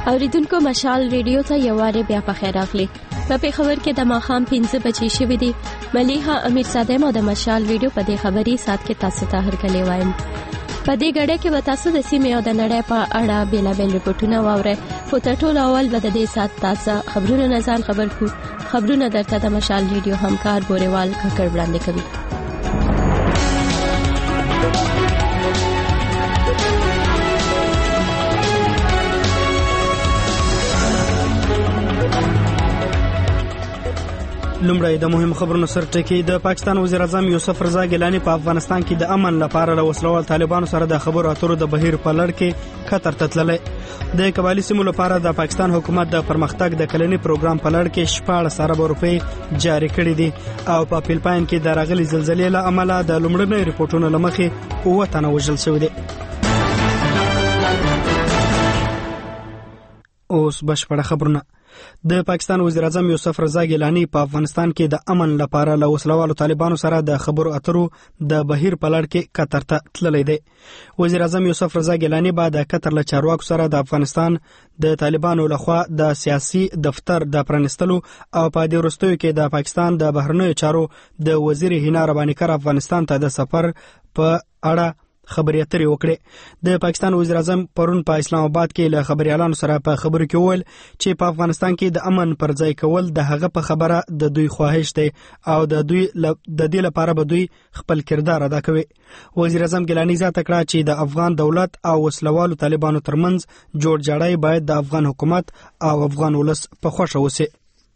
اوریدونکو مشال ریډیو ته یو واره بیا په خیر راغلی. په پیښور کې د ماښام 5 بجې شوې دي. ملیحه امیرزاده مو د مشال ریډیو په دې خبري سات کې تاسو ته هرکلی وایم. په دې غړې کې به تاسو د سیمې او د نړۍ په اړه بیلابل رپورټونه واورئ. خو تر ټولو اول به د دې سات تازه خبرونه نظر خبر کو. خبرونه درته د مشال ریډیو همکار بوريوال ککړ وړاندې کوي. لومړی د مهم خبرونو سر ټکی. د پاکستان وزیر اعظم یوسف رضا ګیلانی په افغانستان کې د امن لپاره له وسلوال طالبانو سره د خبرو اترو د بهیر په لړ کې قطر ته تللی. د قبایلی سیمو لپاره د پاکستان حکومت د پرمختګ د کلنی پروګرام په لړ کې 14 ارب روپۍ جاری کړې دي او په فلپاین کې د راغلي زلزلې له امله د لومړنۍ رپورټونو لمخې 9 تنه وژل شوي دي. اوس بشپړه خبرونه. د پاکستان وزیر اعظم یوسف رضا ګیلانی په افغانستان کې د امن لپاره له وسلوالو طالبانو سره د خبرو اترو د بهیر په لړ کې قطر ته تللی دی. وزیر اعظم یوسف رضا ګیلانی بعد د قطر له چارواکو سره د افغانستان د طالبانو لخوا د سیاسي دفتر د پرانستلو او په دې وروستیو کې د پاکستان د بهرنیو چارو د وزیر هینا ربانیکر افغانستان ته د سفر په اړه خبرې اترې وکړې. د پاکستان وزیر اعظم پرون په اسلام آباد کې له خبريالانو سره په خبرو کې وویل چې په افغانستان کې د امن پر ځای کول د هغه په خبره د دوی خواهش دی او د دې لپاره به دوی خپل کردار ادا کوي. وزیر اعظم ګیلانی زیاته کړه چې د افغان دولت او وسلوالو طالبانو ترمنځ جوړ جاړی باید د افغان حکومت او افغان ولس په خوښه وسی.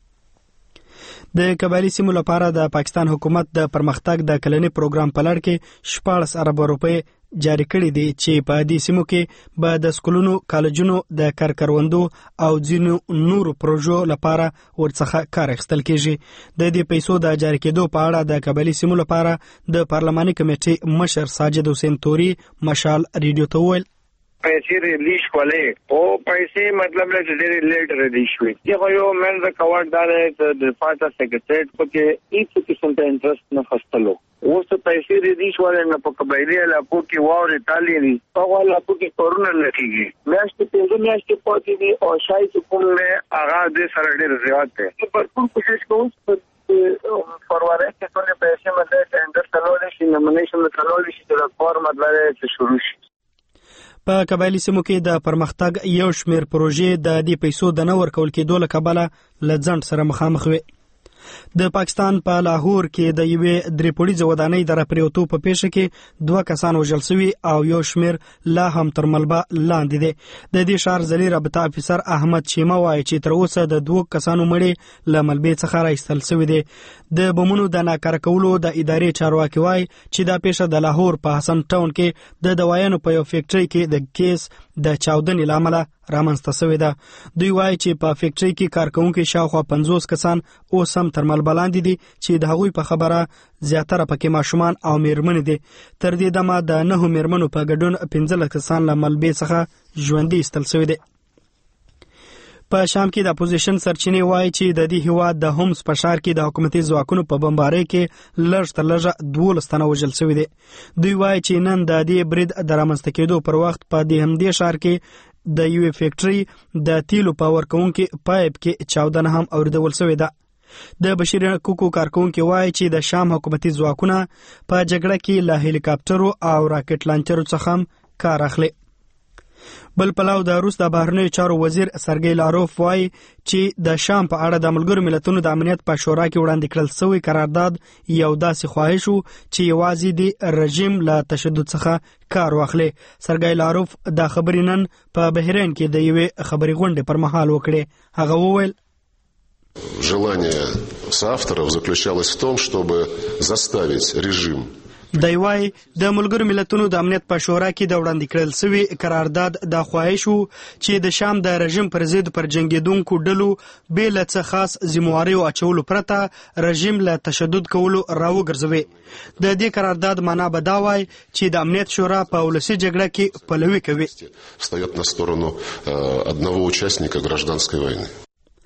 د قبایلی سیمو لپاره د پاکستان حکومت د پرمختګ د کلنی پروګرام په لړ کې 14 ارب روپۍ جاری کړي دي چې په دې سیمو کې به د سکولونو، کالجونو، د کروندو او ځینو نورو پروژو لپاره ورڅخه کار اخیستل کیږي. د دې پیسو د جاری کېدو په اړه د قبایلی سیمو لپاره د پارلماني کمیټې مشر ساجد حسین توري مشال ریډیو ته وویل پیسې ریلیز کولې او پیسې مطلب له ډېر لیټ ریلیز شوې. یو من ریکورډ دار د پاتہ سیکریټریټ په کې هیڅ قسم ته انټرست نه خستلو. اوس پیسې ریلیز ولې نه په قبایلی علاقو کې واورې تالي دي په علاقو کې کورونه لکېږي. میاشتې 15 میاشتې پاتې دي او شاید کوم نه آغاز دې سره ډېر زیات دی. په ټول کوشش کوم فوروارد کې ټول پیسې مطلب ټینډر تلول شي، نومینیشن تلول شي د کار مطلب شروع شي. په قبایلی سیمو کې د پرمختګ یو شمیر پروژې د دې پیسو د نه ورکول کېدو له کبله له ځنډ سره مخامخ وي. د پاکستان په لاهور کې د یوې درې پوړیزه ودانۍ د راپریوتو په پیښه کې 2 کسان وژل شوي او یو شمیر لا هم تر ملبه لاندې دي. د دې ښار ځلي رابطه افیسر احمد شیمه وایي چې تر اوسه د 2 کسانو مړي له ملبې څخه راایستل شوي دي. د بمونو د ناکاره کولو د ادارې چارواکي وایي چې دا پیښه د لاهور په حسن ټاون کې د دوايانو په یو فیکټري کې د کیس د چاودنې لامل رامنځته شوې ده. دوی وایي چې په فیکټري کې کارکونکي شاوخوا 50 کسان اوس هم تر ملبه لاندې دي چې د هغوی په خبره زیاتره پکې ماشومان او میرمنې دي. تر دې دمه د 9 میرمنو په ګډون 15 کسان له ملبې څخه ژوندي ایستل شوي دي. په شام کې د اپوزیشن سرچینې وایي چې د دې هیواد د هومس په ښار کې د حکومتي ځواکونو په بمبارۍ کې لږ تر لږه 12 تنه وژل شوي دي. دوی وایي چې نن د دې برید د رامنځته کېدو پر وخت په دې همدې ښار کې د یوې فیکټري د تیلو په ورکوونکي پایپ کې چاودنه هم اوریدل شوې ده. د بشري حقوقو کارکونکي وایي چې د شام حکومتي ځواکونه په جګړه کې له هلیکاپټرو او راکټ لانچرو څخه هم کار اخلي. بل پلاو د روس د بهرنیو چارو وزیر سرګی لاروف وایي چې د شام په اړه د ملګرو ملتونو د امنیت په شورا کې وړاندې کړل شوی قرارداد یو داسې خواهش وو چې یوازې د رژیم له تشدد څخه کار واخلي. سرګی لاروف دا خبرې نن په بحرین کې د یوې خبري غونډې پر مهال وکړې. هغه وویل желание соавторов заключалось в том, чтобы заставить режим دی وایي د ملګرو ملتونو د امنیت په شورا کې د وړاندې کړل شوی قرارداد د خواهش وو چې د شام د رژیم پر ضد پر جنګیدونکو ډلو بې له څه خاص ذمہواریو اچولو پرته رژیم له تشدد کولو راوګرځوي. د دې قرارداد معنا به دا وایي چې د امنیت شورا په ولسي جګړه کې پلوي کوي. стоят на сторону одного участника гражданской войны.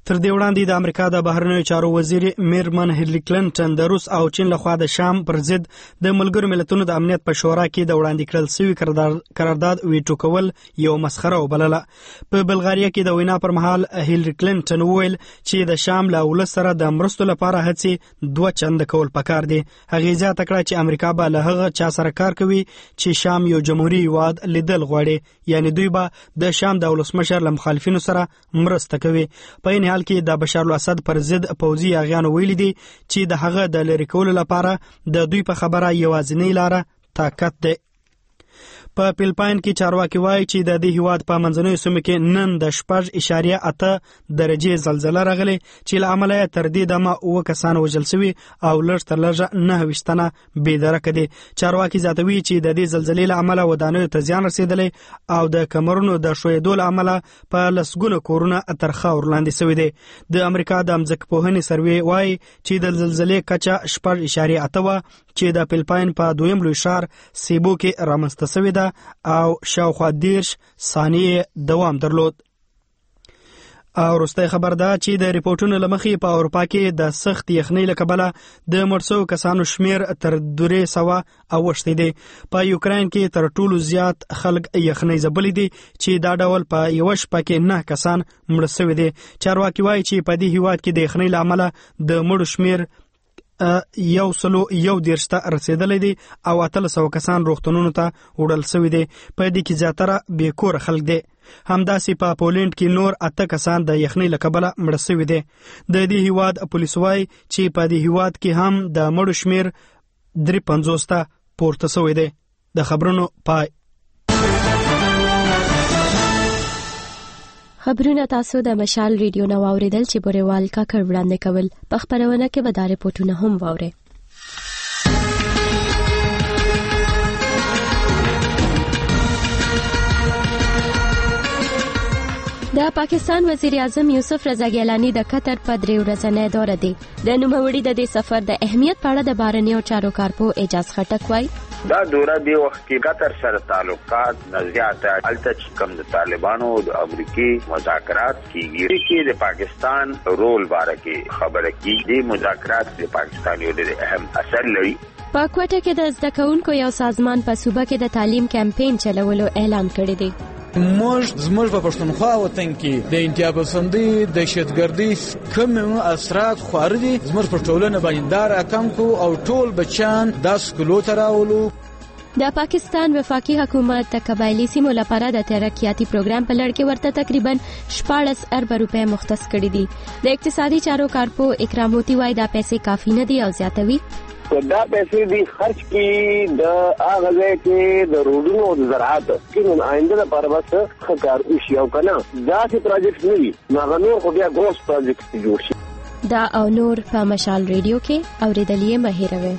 تر دې وړاندې د امریکا د بهرنیو چارو وزیر میرمن هیلری کلینټن د روس او چین لخوا د شام پر ضد د ملګرو ملتونو د امنیت په شورا کې د وړاندې کړل شوی قرارداد ویټو کول یو مسخره وبلله. په بلغاریا کې د وینا پر مهال هیلری کلینټن وویل چې د شام له ولس سره د مرستو لپاره هڅې 2 چنده کول پکار دي. هغې زیاته کړه چې امریکا به له هغه چا سره کار کوي چې شام یو جمهوریت هیواد لیدل غواړي، یعنی دوی به د شام د ولسمشر له مخالفینو سره مرسته کوي. په این حال کې د بشار الاسد پر ضد پوځي اغیانو ویلي دي چې د هغه د لری کولو لپاره د دوی په خبره یوازینۍ لاره طاقت دی. په فلپاین کې چارواکي وایي چې د دې هیواد په منځنیو سیمو کې نن د 6.8 درجې زلزلہ راغلي چې له امله تر دې دمه 9 کسان وژل شوي او لږ تر لږه 9 تنه بېدرکه دي. چارواکي زیاتوي چې د دې زلزلې له امله ودانیو ته زیان رسیدلی او د کمرونو د ښویېدو له امله په لسګونو کورونه تر خاورو لاندې شوي دي. د امریکا د ځمکپوهنې سروې وایي چې د زلزلې کچه 6.8 وه چې د فلپاین په دویم لوی ښار سیبو کې رامنځته شوې ده او شاوخوا 10 ثانیې دوام درلود. او وروستی خبر ده چې د ریپورټونو له مخې په اروپا کې د سخت یخنۍ له کبله د مړ شویو کسانو شمیر تر 300 اوښتی دی. په یوکراین کې تر ټولو زیات خلک یخنۍ ځپلي دي چې دا ډول په یوه شپه کې 9 کسان مړه شوي دي. چارواکي وایي چې په دې هیواد کې د یخنۍ له امله د مړو شمیر 111 ته رسیدلی دی او 800 کسان روغتونونو ته وړل شوي دي. په دې کې زیاتره بې کوره خلک دي. همداسې په پولینډ کې نور 8 کسان د یخنۍ له کبله مړه شوي دي. د دې هیواد پولیس وایي چې په دې هیواد کې هم د مړو شمیر 53 ته پورته شوی دی. د خبرونو پای. خبرونه تاسو د مشال ریډیو نو اوریدل چې بوريوال کاکړ وړاندې کول. په خبرونه کې به دا ریپورتونه هم واورئ. د پاکستان وزیر اعظم یوسف رضا ګیلانی د قطر په 3 ورځنۍ دوره دی. د نوموړي د دې سفر د اهمیت په اړه د بهرنیو چارو کارپو اعجاز خټک وایي دا دوره دی وخت کې قطر سره تعلقات زیاته الته چې کوم د طالبانو او د امریکای مذاکرات کیږي چې د پاکستان رول باره کې خبره کیږي. مذاکرات د پاکستان یو ډېر اهم اثر لري. په کوټه کې د زده کوونکو یو سازمان په صوبه کې د تعلیم کمپاین چلولو اعلان کړی دی. زموږ په پښتونخوا وطن کې د انتیا پسندي د دهشتګردي کوم اثرات خوري دي زموږ په ټولنه باندې دار اتم کو او ټول بچان د سکولو تراولو. د پاکستان وفاقي حکومت د قبایلی سیمو لپاره د ترقیاتي پروګرام په لړ کې ورته تقریبا 14 ارب روپے مختص کړي دي. د اقتصادي چارو کارپو اکرام موتی وايي دا پیسې کافي نه دي او زیاتوي دا پیسې دي خرج کی د هغه ځای کې د روډونو او زراعت کې آینده لپاره بس خکار وشي او کنه دا چې پروجیکټ نه وي نو نور خو بیا ګروس پروجیکټ جوړ شي. دا او نور په مشال ریډیو کې اوریدلې مهیروي.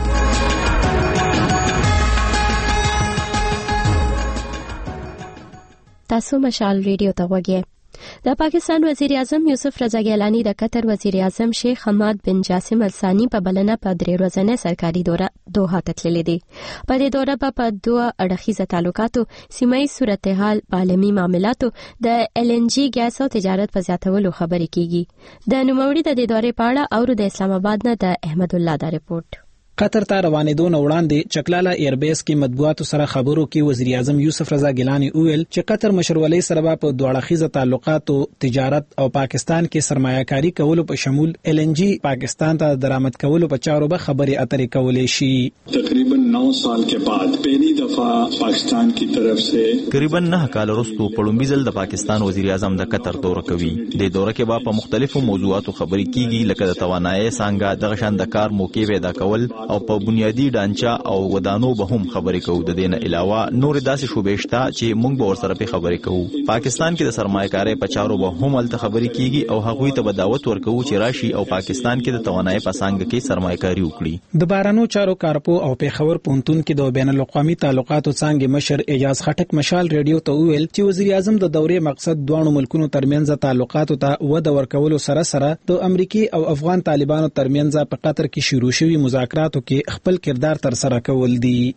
تاسو مشال ریډیو ته وګورئ. د پاکستان وزیر اعظم یوسف رضا ګیلانی د قطر وزیر اعظم شیخ حماد بن جاسم الثانی په بلنه په 3 ورځنۍ سرکاري دوره دوحه ته تللي دي. په دې دوره په 2 اړخیزه تعلقاتو، سیمه‌ییز صورتحال، عالمي معاملاتو، د LNG ګیس او تجارت په زیاتولو خبرې کیږي. د نوموړي د دې دورې په اړه اورو د اسلام آباد نه د احمد الله دا ریپورت. قطر ته روانېدو نه وړاندې چکلاله ایربیس کې مطبوعاتو سره خبرو کې وزیر اعظم یوسف رضا ګیلانی وویل چې قطر مشرولۍ سره په دوه اړخیزه تعلقاتو، تجارت او پاکستان کې سرمایه‌کاري کولو په شمول LNG پاکستان ته درآمد کولو په چارو به خبرې اترې کولې شي. تقریبا 9 سال के बाद पहली दफा पाकिस्तान की तरफ से تقریبا 9 کال وروسته په لومړي ځل د پاکستان وزیر اعظم د قطر دوره کوي. د دوره کې به په مختلفو موضوعاتو خبرې کیږي لکه د توانایي څنګه د غشن د کار موقع پیدا کول او په بنیادی ډانچا او ودانو به هم خبرې کوو. د دې نه علاوه نور داسې شوبې شته چې موږ به ورسره په خبرې کوو. پاکستان کې د سرمایه‌کارۍ په چارو به هم الته خبرې کیږي او هغوی ته به دعوت ورکوو چې راشي او پاکستان کې د توانایي په څنګه کې سرمایه‌کاري وکړي. د بهرنیو چارو کارپو او پیښور پونتون کې د بین الاقوامي تعلقاتو څنګه مشر اعجاز خټک مشال ریډیو ته ویل چې وزیر اعظم د دورې مقصد دوه ملکونو ترمنځ تعلقاتو ته وده ورکولو سره سره د امریکای او افغان طالبانو ترمنځ په قطر کې شروع شوی مذاکراتو کې خپل کردار تر سره کول دي. قطر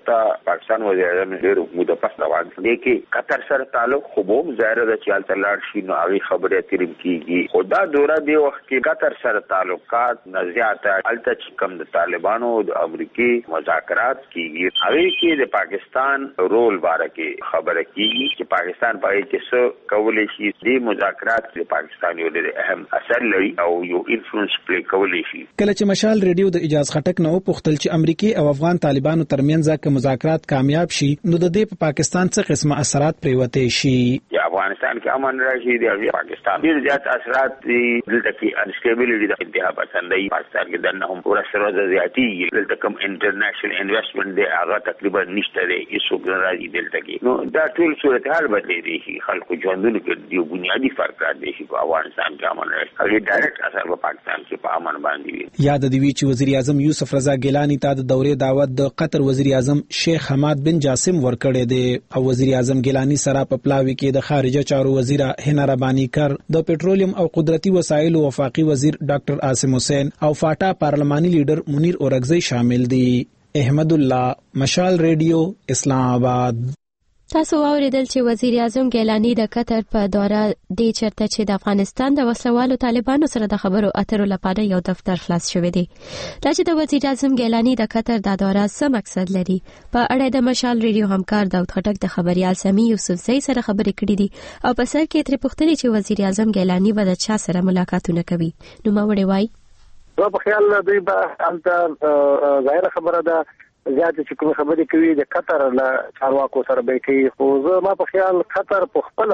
البته پاکستان وزیر اعظم ډېر موده پس روان دی کې قطر سره تعلق خو به ظاهر ده چې التلار شي نو هغه خبره ترم کیږي خدا دوره دی وخت کې قطر سره تعلقات نزيات الته چې کم د طالبانو د امریکای مذاکرات کیږي هغه کې د پاکستان رول باره کې خبره کیږي چې پاکستان پای کې څه کولای شي د مذاکرات د پاکستان یو ډېر اهم اثر لري او یو انفلوئنس پلی کولای شي. کله چې مشال ریډیو د اجازه خټک نو پختل چې امریکای او افغان طالبانو ترمنځ کې مذاکرات کامیاب شي نو د دې په پاکستان څخه قسمه اثرات پریوته شي. افغانستان کې امن راشي د پاکستان ډېر زیات اثرات دي دلته کې انسټیبلټی د انتها پسندۍ پاکستان کې دنه هم پورا سره زیاتی دلته کوم انټرنیشنل انویسټمنټ دی هغه تقریبا نشته دی هیڅ راځي دلته کې نو دا ټول صورتحال بدلې دي خلکو ژوندونه کې یو بنیادی فرق راځي چې په افغانستان کې امن راشي هغه ډایرکټ اثر په پاکستان کې په امن باندې وي. یاد دی چې وزیر اعظم یوسف رضا ګیلانی ته د دورې دعوت د قطر وزیر اعظم شیخ حماد بن جاسم ورکړی دی او وزیر اعظم ګیلانی سره په پلاوی کې د خارجه چارو وزیر هنا ربانی کر د پټرولیم او قدرتي وسایل وفاقي وزیر ډاکټر عاصم حسین او فاټا پارلماني لیډر منیر اورغزی شامل دي. احمد الله مشال ریډیو اسلام آباد. تاسو واوریدل چې وزیر اعظم ګیلانی د قطر په دوره د چرته چې د افغانستان د وسلوالو طالبانو سره د خبرو اترو لپاره یو دفتر خلاص شوی دی. دا چې د وزیر اعظم ګیلانی د قطر د دوره څه مقصد لري په اړه د مشال ریډیو همکار داود خټک د خبريال سمي یوسفزئی سره خبرې کړې دي او په سر کې تر پوښتنې چې وزیر اعظم ګیلانی به د چا سره ملاقاتونه کوي نو ما وړي وای په خیال دوی به البته ظاهر خبره ده زیات چې کوم خبرې کوي د قطر له چارواکو سره به کوي خو زه ما په خیال قطر په خپل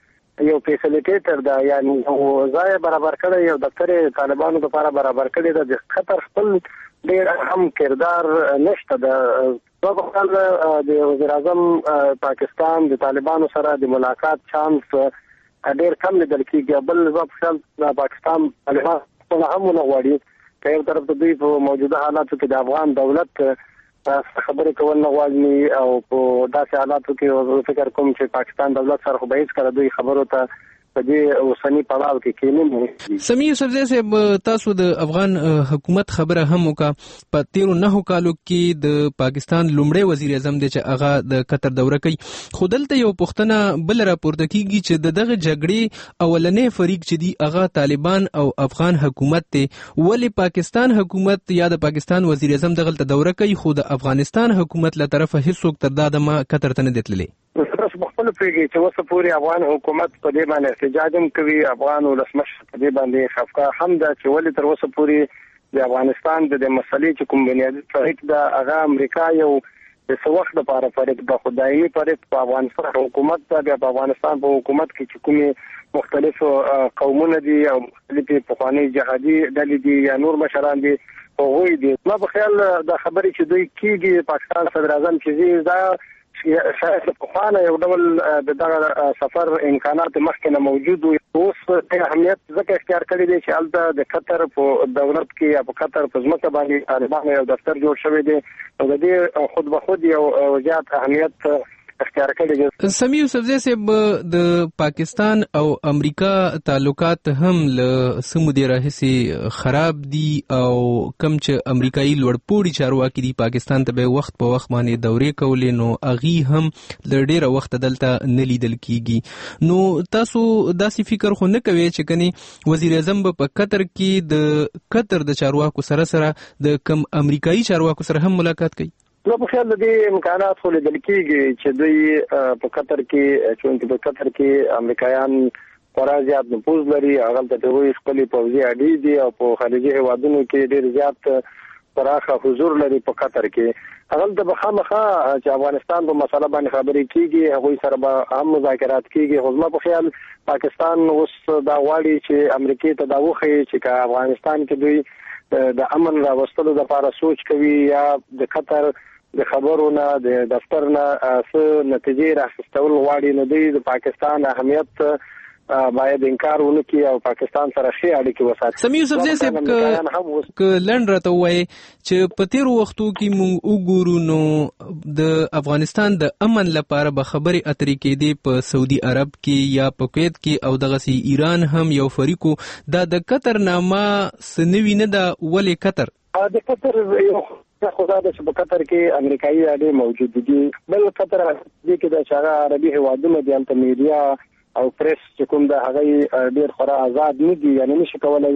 یو فیسیلیټیټر دا یعنی یو ځای برابر کړی یو دفتر طالبانو لپاره برابر کړی د قطر خپل ډېر اهم کردار نشته د په خیال د وزیر اعظم پاکستان د طالبانو سره د ملاقات چانس ډېر کم لیدل کېږي بل په خیال د پاکستان طالبان هم نه غواړي په یو طرف د دوی په موجوده حالاتو کې د افغان دولت خبرې کول نه غواړي او په داسې حالاتو کې فکر کوم چې پاکستان دولت سره خو به هیڅ کله دوی خبرو ته په دې اوسنی پړاو کې کېنه. سمي یوسفزئی صاحب تاسو د افغان حکومت خبره هم وکا په 13 کالو کې د پاکستان لومړی وزیر اعظم دی چې هغه د قطر دوره کوي خو دلته یو پښتنه بل راپورته کیږي چې دغه جګړې اولنې فریق چې دی هغه طالبان او افغان حکومت ته ولی پاکستان حکومت یا د پاکستان وزیر اعظم دغه دوره کوي خو د افغانستان حکومت له طرفه هیڅوک تر دا د قطر ته نه دتللی. تاسو خپل پیږي چې وسه پوری افغان حکومت په دې باندې احتجاج هم کوي افغان ولسمشر په دې باندې خفقه هم ده چې ولې تر وسه پوری د افغانستان د مسلې چې کوم بنیادی فریق ده هغه امریکا یو د سوخت لپاره فریق د خدایي فریق په افغانستان حکومت ته په افغانستان په حکومت کې چې کومي مختلف قومونه دي او مختلف پخوانی جهادي ډلې دي یا نور مشران دي هغوی دي ما په خیال د خبرې چې دوی کیږي پاکستان صدر اعظم چې دا شاید په خانه یو ډول د سفر امکانات مخکې نه موجود وي اوس په اهمیت ځکه اختیار کړی دی چې البته د قطر په دولت کې یا په قطر په ځمکه باندې طالبان یو دفتر جوړ شوی دی او د دې خود به خود یو زیات اهمیت اختیار کړی دی. سمي یوسفزئی صاحب د پاکستان او امریکا تعلقات هم له سمودي راهسي خراب دي او کم چې امریکایي لوړپوړي چارواکي دي پاکستان ته به وخت په وخت باندې دورې کولې نو اغي هم ل ډیره وخت دلته نه لیدل کیږي نو تاسو داسې فکر خو نه کوي چې کني وزیر اعظم په قطر کې د قطر د چارواکو سره د کم امریکایي چارواکو سره هم ملاقات کوي؟ نو په خیال د امکانات خو لیدل کېږي چې دوی په قطر کې چې په قطر کې امریکایان خورا زیات نفوذ لري هغه د دوی خپل پوځي اډې دي او په خارجي هیوادونو کې ډېر زیات پراخه حضور لري په قطر کې هغه د بخامخه چې افغانستان په مسله باندې خبرې کیږي هغه سره به هم مذاکرات کیږي خو په خیال پاکستان اوس دا غواړي چې امریکای ته دا وخی چې افغانستان کې دوی د امن راوستلو لپاره سوچ کوي یا د قطر د خبرونه د دفتر نه څه نتیجې راخستول غواړي نو د پاکستان اهمیت باید انکار ونکړي او پاکستان سره ښه اړیکې وساتي. سمي یوسفزئی صاحب ک لند راته وایي چې په تیر وختو کې موږ وګورو نو د افغانستان د امن لپاره به خبرې اترې کېدې په سعودي عرب کې یا په کویت کې او دغه سي ایران هم یو فریقو د قطر نامه سنوي نه دا ولې قطر د قطر یو خدا د په قطر کې امریکایي اډې موجود دي. بل قطر دې کې د شارع عربي هوادونو د انټمیډیا او پریس چې کوم د هغه ډیر خورا آزاد نه دي، یعنی نشي کولای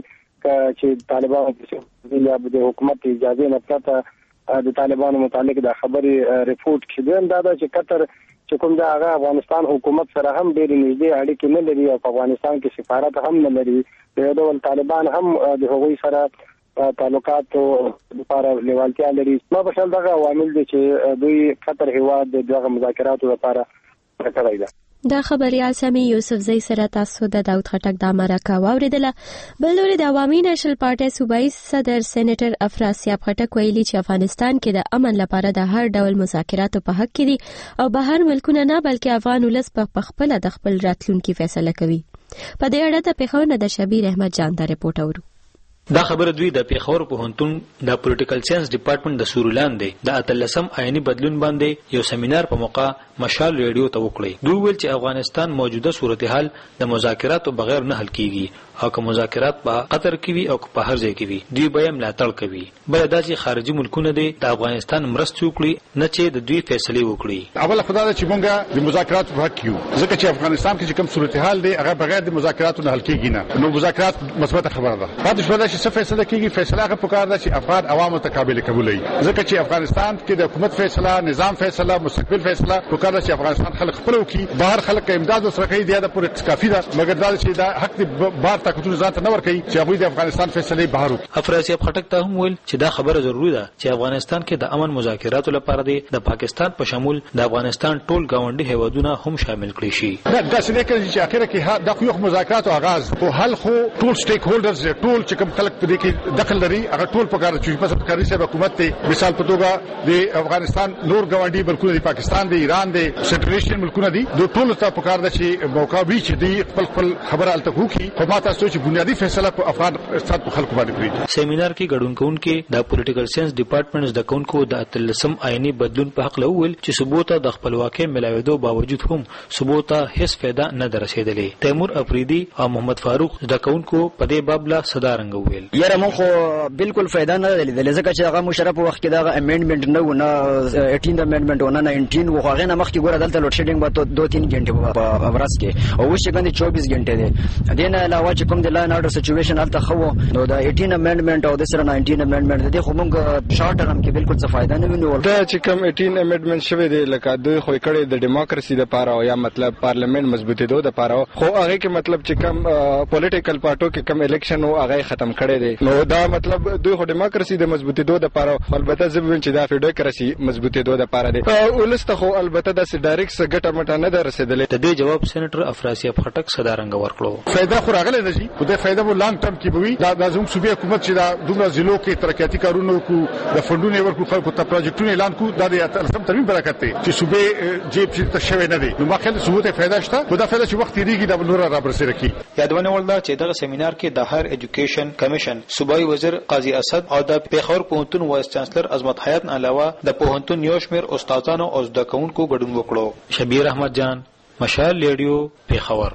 چې طالبان د حکومت اجازه نه پرته د طالبانو متعلق د خبري ریپورت کړي. دا چې قطر چې کوم د هغه افغانستان حکومت سره هم ډیر نږدې اړیکې نه لري او په افغانستان کې سفارت هم نه لري. د ډول طالبان هم د هغوی سره تعلقات لپاره لیوالتیا لري. ما په شان دغه عوامل دي چې دوی قطر هیواد دغه مذاکراتو لپاره راکړی ده. دا خبريال سامي یوسف زئی سره تاسو د داود خټک د مرکه واوریدله. بل لوري د عوامي نېشنل پارټي صوبایي صدر سېنیټر افراسیاب خټک ویلي چې افغانستان کې د امن لپاره د هر ډول مذاکراتو په حق کې دي او بهر ملکونه نه بلکې افغان ولس په خپل د خپل راتلونکي فیصله کوي. په دې اړه د پیښور نه د شبیر احمد جان دا رپورټ اورو. دا خبره دوی د پیښور پوهنتون د پولیټیکل ساينس ډپارټمنټ د سورولان دی د اتلسم آئینی بدلون باندې یو سیمینار په موقع مشال ریډیو ته وکړي. دوی ویل چې افغانستان موجوده صورتحال د مذاکراتو بغیر نه حل کیږي او که مذاکرات په قطر کې وي او په هر ځای کې وي دوی به ملاتړ کوي. بل دا چې خارجي ملکونه دي د افغانستان مرسته وکړي نه چې د دوی فیصله وکړي. اول خدای چې مونږه د مذاکرات په حق یو، ځکه چې افغانستان کې کوم صورتحال دی هغه بغیر د مذاکراتو نه حل کیږي نه. نو مذاکرات مثبت خبره ده. پاتې شو دا چې څه فیصله کیږي، فیصله هغه پکار ده چې افغان عوامو ته قابل قبول وي، ځکه چې افغانستان کې د حکومت فیصله، نظام فیصله، مستقبل فیصله پکار ده چې افغانستان خلک خپل وکړي. بهر خلک امداد سره کوي دا پورې کافي ده، مګر دا چې دا حق دی بهر طاقتونو ځان ته نه ورکوي چې هغه د افغانستان فیصله بهر وکړي. افراسیاب خټک ته هم ویل چې دا خبره ضروری ده چې افغانستان کې د امن مذاکراتو لپاره د پاکستان په شمول د افغانستان ټول گاونډي هیوادونه هم شامل کړي شي. دا څه نه کوي چې اخر کې دا خو مذاکرات او آغاز او حل خو ټول سټیک هولډرز ټول چې کوم خلک په دې کې دخل لري هغه ټول په کار چې په سرکاري سیب حکومت ته مثال په توګه د افغانستان نور گاونډي ملکونه دي، پاکستان دی، ایران دی، سنټرل ایشین ملکونه دي، دوی ټول ته په کار ده چې موقع وي چې دی خپل خبره الته وکړي. خو ما تاسو چې بنیادی فیصله په افغان استاد په خلکو باندې کړی. سیمینار کې ګډون کوونکو د پولیټیکل ساينس ډپارټمنټ د کونکو د اتلسم آئینی بدلون په حق لول چې ثبوت د خپلواکۍ ملاویدو باوجود هم ثبوت هیڅ فایده نه درسیدلې. تیمور افریدي او محمد فاروق د کونکو په دې باب لا صدا رنګ ویل. یاره مونږ خو بالکل فایده نه لیدل، ځکه چې هغه مشرف وخت کې دا امندمنت نه 18 امندمنت ونه 19 وغه نه مخکې ګوره دلته لوډ شیډینګ به 2-3 غنټه په ورځ کې او وش څنګه 24 غنټه دي. دین علاوه چې کوم د لاین اورډر سچويشن الته خو نو دا 18 امندمنت او د سره 19 امندمنت دي خو موږ شارټ ټرم کې بالکل څه فائدہ نه وینو. دا چې کوم 18 امندمنت شوی دی لکه دوی خو کړي د دیموکراسي د لپاره او یا مطلب پارلیمنت مضبوطېدو د لپاره، خو هغه کې مطلب چې کوم پولیټیکل پارټو کې کوم الیکشن او هغه ختم کړي دي. نو دا مطلب دوی خو دیموکراسي د مضبوطېدو د لپاره، البته زبون چې دا فیډیکراسي مضبوطېدو د لپاره دي. ولسته خو البته د ډایرکټ ګټه مټه نه درسېدلې. د دې جواب سېنیټر افراسیاب خټک صدا رنګ ورکړو. فائدہ خو راغلی نه شي، خو د فائدہ مو لانګ ټرم کې بوي. دا زموږ صوبې حکومت چې دا دومره ضلعو کې ترقیاتي کارونه کو د فندونو ورکو خلکو ته پروجیکټونه اعلان کو، دا د اتلسم ترمیم برکت دی چې صوبې جیب چې تشوي نه دي. نو ما خل ثبوت فائدہ شته، خو دا فائدہ چې وخت یریږي دا نور را برسره کی. یادونه ولدا چې دغه سیمینار کې د هایر ایجوکیشن کمیشن صوبایي وزیر قاضي اسد او د پیښور پوهنتون وایس چانسلر عظمت حیات علاوه د پوهنتون یو شمېر استادانو او زده کوونکو ګډون وکړو. شبیر احمد جان، مشال ریډیو، پیښور.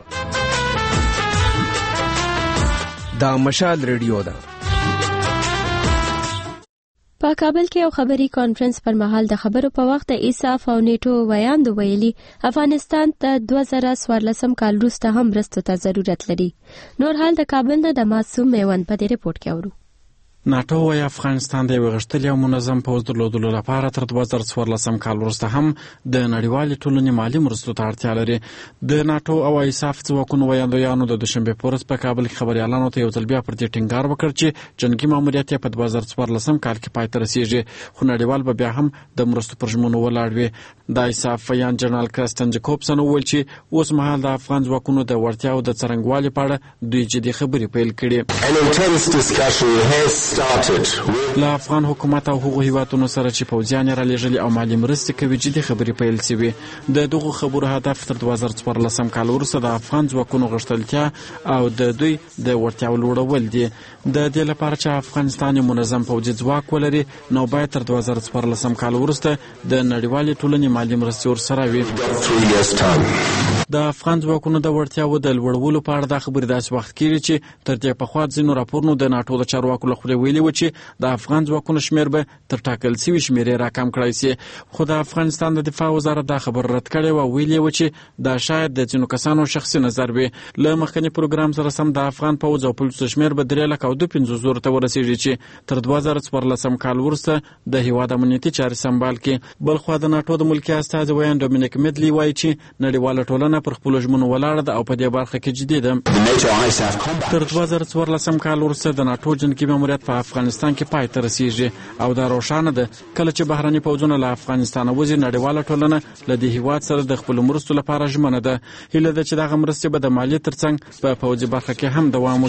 دا مشال ریډیو ده. په کابل کې یو خبري کانفرنس پر مهال د خبرو په وخت د ایساف او نیټو ویاندو ویلي افغانستان ته 2014 کال وروسته هم مرستو ته ضرورت لري. نور حال د کابل نه د معصوم میوند په دې ریپورت کې اورو. ناتو وايي افغانستان د غښتلي او منظم پوځ درلودلو لپاره تر 2014 کال وروسته هم د نړیوالې ټولنې مالي مرستو ته اړتیا لري. د ناتو او ایساف ځواکونو ویاندویانو د دوشنبه په ورځ په کابل کې خبريالانو ته یو ځل بیا پر دې ټینګار وکړ چې جنگي ماموریت په 2014 کال کې پای ته رسیږي، خو نړیوال به بیا هم د مرستو پر ژمنو ولاړ وي. د ایساف ویان جنرال کرستن جکوبسن وویل چې اوس مهال د افغان ځواکونو د وړتیاو د څرنګوالي په اړه دوی جدي خبرې پیل کړي. له افغان حکومت او هغو هیوادونو سره چې پوځیان را لېږلي او مالي مرستې کوي جدي خبرې پیل شوې. د دغو خبرو هدف تر 2014 کال وروسته د افغان ځواکونو غښتلتیا او د دوی د وړتیاو لوړول دي. د دې لپاره چې افغانستان منظم پوځي ځواک ولري نو باید تر 2014 کال وروسته د نړیوالې ټولنې مالي مرستې ورسره وي. د افغان ځواکونو د وړتیاو د لوړولو په اړه د خبرې داسې وخت کېږي چې تر دې پخوا ځینو راپورونو د ناټو د چارواکو لخوا ویلي و چې د افغان ځواکونو شمیر به تر ټاکل شوي شمیرې راکم کړی شي، خو د افغانستان د دفاع وزارت دا خبر رد کړی و، ویلي و چې دا شاید د ځینو کسانو شخصي نظر وي. له مخکني پروګرام سره سم د افغان پوځ او پولیسو شمیر به 3,52,000 ته ورسیږي چې تر 2014 کال وروسته د هیواد امنیتي چارې سمبال کړي. بلخوا د ناټو د ملکي استازي ویان ډومینیک میدلی وایي چې نړیواله ټولنه پر خپلو ژمنو ولاړه ده او په دې برخه کې جدي ده. تر 2014 کال وروسته د ناټو جنګي ماموریت په افغانستان کې پای ته رسیږي او دا روښانه ده کله چې بهرني پوځونه له افغانستانه وځي نړیواله ټولنه له دې هیواد سره د خپلو مرستو لپاره ژمنه ده. هیله ده چې دغه مرستې به د مالیې ترڅنګ په پوځي برخه کې هم دوام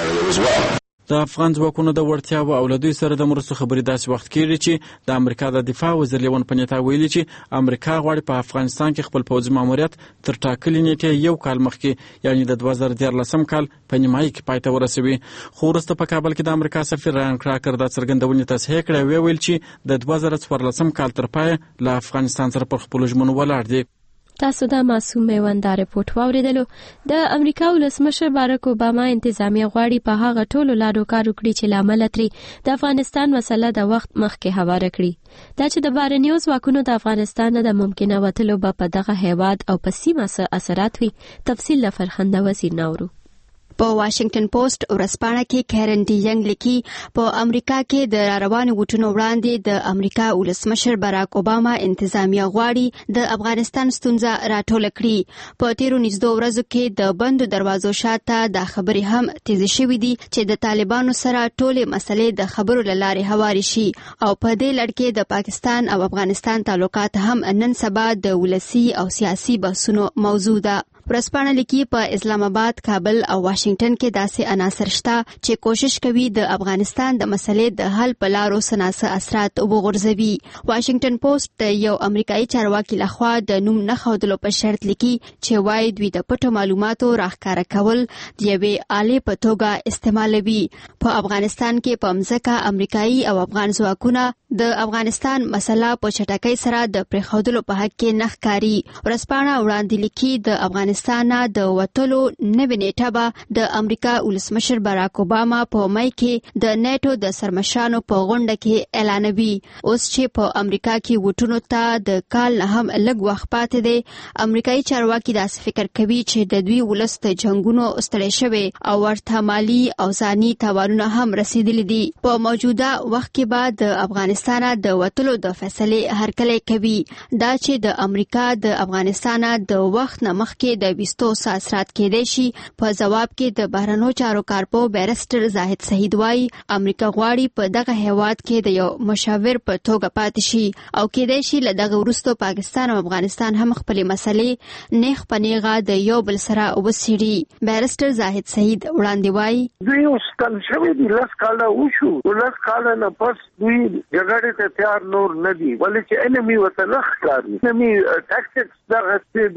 وکړي. د افغان ځواکونو د وړتیاو او له دوی سره د مرستو خبرې داسې وخت کېږي چې د امریکا د دفاع وزیر لیون پنیتا ویلي چې امریکا غواړي په افغانستان کې خپل پوځي ماموریت تر ټاکلې نیټې یو کال مخکې یعنې د 2014 کال په نیمایي کې پای ته ورسوي. خو وروسته په کابل کې د امریکا سفیر رایان کراکر دا څرګندونې تصحیح کړې او ویل چې د 2014 کال تر پایه له افغانستان سره پر خپلو ژمنو ولاړ دي. تاسو د معصوم میوند دا رپورت واوریدلو. د امریکا ولسمشر باراک اوباما انتظامیه غواړي په هغه ټولو لارو کار وکړي چې لامل ترې د افغانستان مسله د وخت مخکې هواره کړي. دا چې د بهرنیو ځواکونو د افغانستان د ممکنه وتلو په دغه هیواد او په سیمه څه اثرات وي. تفصیل له فرخنده وزیر نورو. په واشنگټن پوسټ ورځپاڼه کې کیرن ډي ینګ لیکي په امریکا کې د روانو وټونو وړاندې د امریکا ولسمشر باراک اوباما انتظامیه غواړي د افغانستان ستونزه راټوله کړي. په تیرو نږدې ورځو کې د بندو دروازو شاته د خبرې هم تیزې شوې دي چې د طالبانو سره ټولې مسلې د خبرو له لارې هواري شي او په دې لړ کې د پاکستان او افغانستان تعلقات هم نن سبا د ولسي او سیاسي بحثونو موضوع ده. ورځپاڼه لیکي په اسلام آباد، کابل او واشنگټن کې داسې عناصر شته چې کوشش کوي د افغانستان د مسلې د حل په لارو سناسه اثرات وغورځوي. واشنگټن پوسټ د یو امریکایي چارواکي لخوا د نوم نه ښودلو په شرط لیکي چې وايي دوی د پټو معلوماتو راښکاره کول د یوې آلې په توګه استعمالوي. په افغانستان کې په مځکه امریکایي او افغان ځواکونه د افغانستان مسله په چټکۍ سره د پرېښودلو په حق کې نه ښکاري. ورځپاڼه وړاندې لیکي د افغانستان د وتلو نوې نیټه به د امریکا ولسمشر باراک اوباما په مای کې د نیټو د سرمشرانو په غونډه کې اعلانوي. اوس چې په امریکا کې وټونو ته د کال نه هم لږ وخت پاتې دی، امریکایي چارواکي داسې فکر کوي چې د دوی ولس د جنګونو ستړی شوی او ورته مالي او ځاني تاوانونه هم رسیدلي دي. په موجوده وخت کې به د افغانستان د وتلو د فیصلې هرکلی کوي. دا چې د امریکا د افغانستان د وخت نه مخکې د ویستو اثرات کېدای شي. په جواب کې د بهرنیو چارو کارپو بیرسټر زاهد سعید وايي امریکا غواړي په دغه هیواد کې د یو مشاور په توګه پاتې شي او کېدای شي له دغه وروسته پاکستان او افغانستان هم خپلې مسلې نیغ په نیغه د یو بل سره وڅېړي. بیرسټر زاهد سعید وړاندې وايي دوی اوس کال شوي دي، 10 کاله وشو، 10 کاله نه پس دوی جګړې ته تیار نور نه دي، ولې چې انمي ورته نه ښکاري. انمي ټاکټکس دغه څه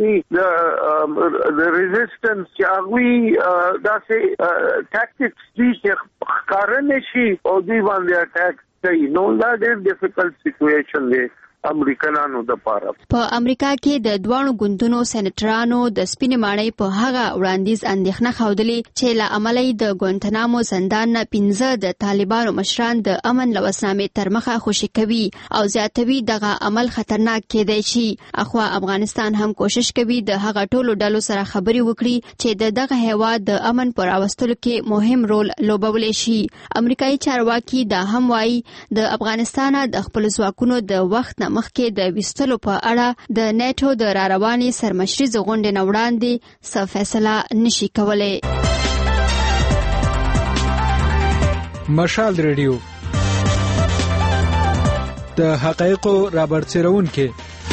دي د ریزिस्टنس چې هغوی داسې ټاکټکس دي چې ښکاره نه شي او دوی باندې اټیک کوي. نو دا ډېر ډیفیکلټ سچویشن دی امریکایانو د پاره. په امریکا کې د دوانو ګوندونو سېنیټرانو د سپینې ماڼۍ په هغه وړاندیز اندېښنه ښودلې چې له امله د ګوانتنامو زندان نه 15 د طالبانو مشران د امن لوسنامې تر مخه خوشي کوي او زیاتوي دغه عمل خطرناک کېدای شي. اخوا افغانستان هم کوشش کوي د هغه ټولو ډلو سره خبرې وکړي چې دغه هیواد د امن پر راوستلو کې مهم رول لوبولی شي. امریکایي چارواکي دا هم وایي د افغانستان د خپل ځواکونو د وخت مخکې د ویستلو په اړه د نیټو د راروانې سرمشریزې غونډې نه وړاندې څه فیصله نشي کولی. مشال ریډیو د حقایقو رابرسېرونکي.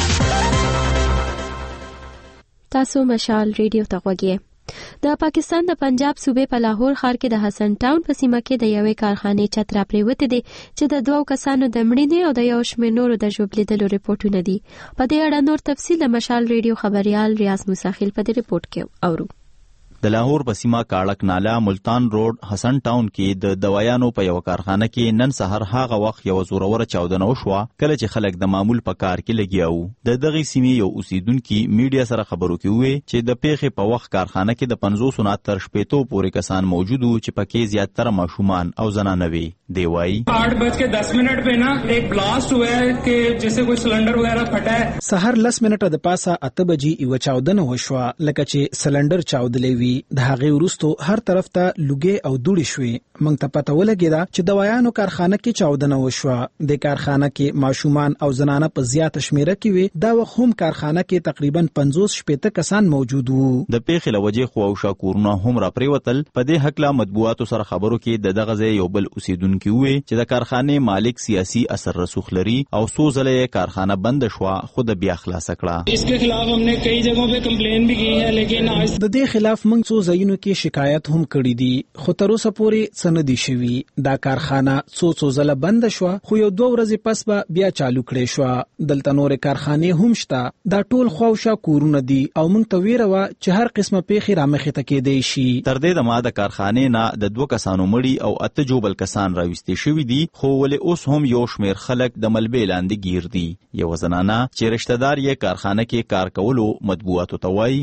تاسو مشال ریډیو ته غوږی. د پاکستان د پنجاب صوبې په لاهور ښار کې د حسن ټاون په سیمه کې د یوې کارخانې چت راپریوتې دي چې د 2 کسانو د مړینې او د یو شمېر نورو د ژوبلیدلو ریپورټونه دي. په دې اړه نور تفصیل د مشال ریډیو خبريال ریاض موسی خیل په دې ریپورت کې اورو. د لاهور په سیمه کاړک ناله ملتان روډ حسن ټاون کې د دوايانو په یو کارخانه کې نن سحر هغه وخت یو زوروره چاودنه وشوه کله چې خلک د معمول په کار کې لګیا وو. د دغه سیمې یو اوسیدونکي میډیا سره خبرو کې وې چې د پیښې په وخت کارخانه کې د 500 نه تر 80 پورې کسان موجود وو چې پکې زیاتره ماشومان او زنانه وي. دی وايي 8:10 पे ना एक ब्लास्ट हुआ है कि जैसे कोई सिलेंडर वगैरह फटा है. سحر 10 منټه د پاسه 8 بجې یو چاودنه وشوه لکه چې سلندر چاودلې وي. د هغې وروسته هر طرف ته لوګي او دوړې شوې. موږ ته پته ولګېده چې د دوايانو کارخانه کې چاودنه وشوه. د کارخانه کې ماشومان او زنانه په زیاته شمیره کې وي. دا وخت هم کارخانه کې تقریبا 50 کسان موجود وو. د پیښې لوجې خو او شاکورونه هم را پریوتل. په دې حق لا مطبوعاتو سره خبرو کې دغه ځای یو بل اوسیدونکو وي چې د کارخانه مالک سیاسي اثر رسوخ لري او څو ځله کارخانه بند شو خود بیا خلاص کړه. इसके खिलाफ हमने कई जगहों पे कंप्लेन भी की है लेकिन د دې خلاف موږ څو ځایونو کې شکایت هم کړې دي خو تر اوسه پورې سندي شوی. دا کارخانه څو ځله بند شو خو یو 2 ورځې پس به بیا چالو کړې شو. دلته نور کارخانه هم شته. دا ټول خواوشا کورونه دي او موږ ته ویره و چې هر قسمه پیښې رامخې ته کېدې شي. تر دې د ما د کارخانه نه د 2 کسانو مړي او 8 جوبل کسان راوستي شوی دي خو ولې اوس هم یو شمیر خلک د ملبې لاندې گیر دي. یو زنانه چې رشتہ دار یې کارخانه کې کار کولو مطبوعاتو ته وایي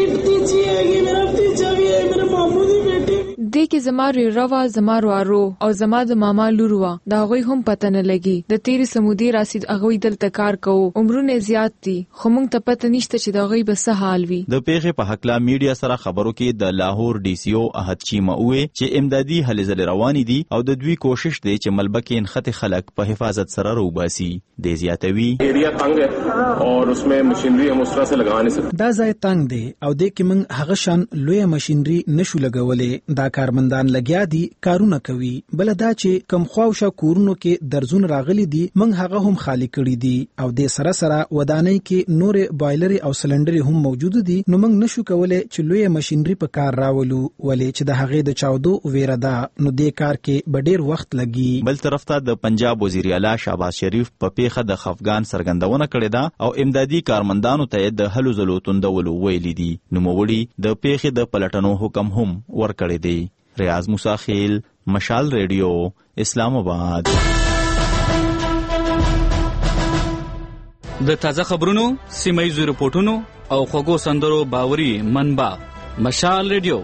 دې کې زما روا زما وارو او زما د ماما لوروا دا غوي هم پته نه لګي. د تیر سمودي راسید اغوي دلته کار کوو عمرونه زیات دي خو موږ ته پته نشته چې دا غوي بس حال وي. د پیښې په حق لا میډیا سره خبرو کې د لاهور ډي سي او احد چیمه وې چې امدادي هلې ځلې روانې دي او د دوی کوشش دی چې ملبه کې انخت خلک په حفاظت سره روباسي. د زیاتوي ایریا تنگ ہے اور اس میں مشینری ہم اس طرح سے لگا نہیں سکتے. دا ځای تنگ دی او د کې موږ هغه شان لوی مشینری نشو لګولې. دا کارمندان لګیا دي کارونه کوي. بل دا چې کم خواوشا کورونو کې درزون راغلي دي موږ هغه هم خالی کړی دي او د سره سره ودانۍ کې نور بایلر او سلندر هم موجود دي. نو موږ نشو کولای چې لوی مشینری په کار راولو ولې چې د هغې د چاودو ویره ده نو د کار کې ډېر وخت لګي. بل طرف ته د پنجاب وزیر اعلی شهباز شریف په پیښه د خفګان څرګندونه کړې ده او امدادي کارمندانو ته د هلو ځلو توندولو ویلي دي. نوموړي د پیښې د پلټنو حکم هم ورکړی دی. ریاض موسی خیل مشال ریډیو اسلام آباد. د تازه خبرونو سیمایي رپورټونو او خوږو سندرو باوري منبع مشال ریډیو.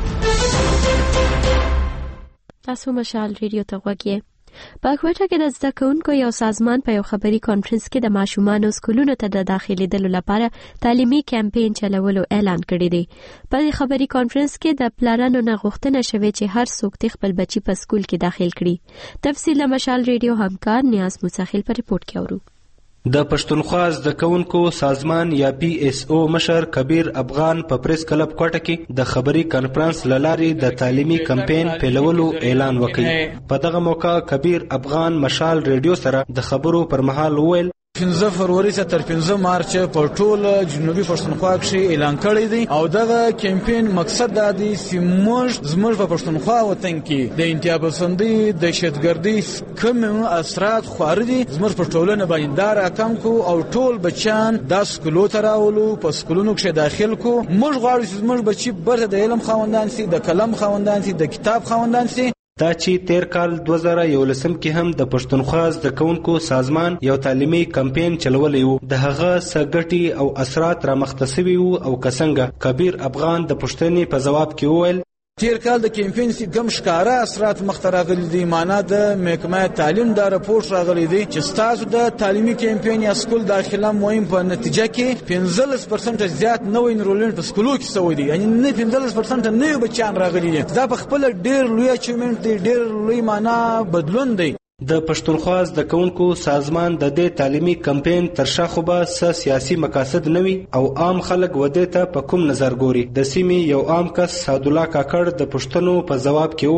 تاسو مشال ریډیو ته غوږی. په کوټه کې د زده کوونکو یو سازمان په یو خبري کانفرنس کې د ماشومانو سکولونو ته د داخليدلو لپاره تعلیمي کمپاین چلولو اعلان کړی دی. په خبري کانفرنس کې د پلانونو نه غوښتنه شوې چې هر څوک خپل بچي په سکول کې داخل کړي. تفصیل مشال ریډیو همکار نیاز موسیخیل په ریپورت کې اورو. د پښتونخوا زده کوونکو سازمان یا پی اس او مشر کبیر افغان په پریس کلب کوټه کې د خبري کانفرنس لاري د تعلیمي کمپاین پیلولو اعلان وکړ. په دغه موقع کبیر افغان مشال ریډیو سره د خبرو پر مهال وویل 15 فروری څخه تر 15 مارچ په ټول جنوبي پښتونخوا کې اعلان کړی دی او دغه کمپاین مقصد دا دی چې زموږ په پښتونخوا وطن کې د انتیا پسندي د دهشتګردي کوم اثرات خوري دي زموږ په ټولنه باندې دار کم کو او ټول بچان د سکولو تراولو په سکولونو کې داخل کو. موږ غواړو چې زموږ بچي برته د علم خوندان سي د قلم خوندان سي د کتاب خوندان سي. دا چې تیر کال 2011 کې هم د پښتونخوا زده کوونکو سازمان یو تعلیمي کمپاین چلولی وو د هغه سګټي او اثرات را مختصوي وو او کسنګ کبیر افغان د پښتنې په جواب کې وویل تیر کال د کمپاین سي کم ښکارا اثرات مختراغلي دي. معنا د محکمه تعلیم دا راپورټ راغلی دی چې تاسو د تعلیمي کمپاین یا سکول داخله مهم په نتیجه کې 15% زیات نوې انرولمنت په سکولو کې شوی دی. یعنی نه 15% نوې بچان راغلي دي. دا په خپل ډېر لوی اچیومنت دی ډېر لوی معنا بدلون دی. د پښتونخوا زده کوونکو سازمان د دې تعلیمي کمپاین تر شا خو به سیاسي مقاصد نوي او عام خلک ودې ته په کوم نظر ګوري. د سیمې یو عام کس سعد الله کاکړ د پښتنو په جواب کې وویل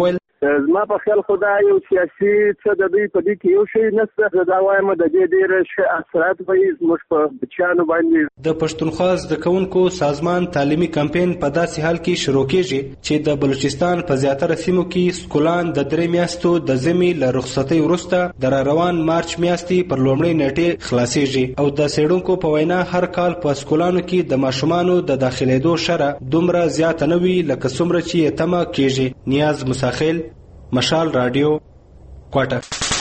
زما په خیال خو دا یو سیاسي څه د دوی په دې کې یو شی نشته. دا وایم د دې ډېر ښه اثرات به زموږ په بچیانو باندې. د پښتونخوا زده کوونکو سازمان تعلیمي کمپاین په داسې حال کې شروع کیږي چې د بلوچستان په زیاتره سیمو کې سکولان د 3 میاشتو د ژمي له رخصتۍ وروسته د روان مارچ میاشتې پر لومړۍ نیټې خلاصيږي او د څېړونکو په وینا هر کال په سکولانو کې د ماشومانو د داخليدو شره دومره زیاته نه وي لکه څومره چې یې تمه کیږي. نیاز مساخیل، مشال رادیو، کوټه.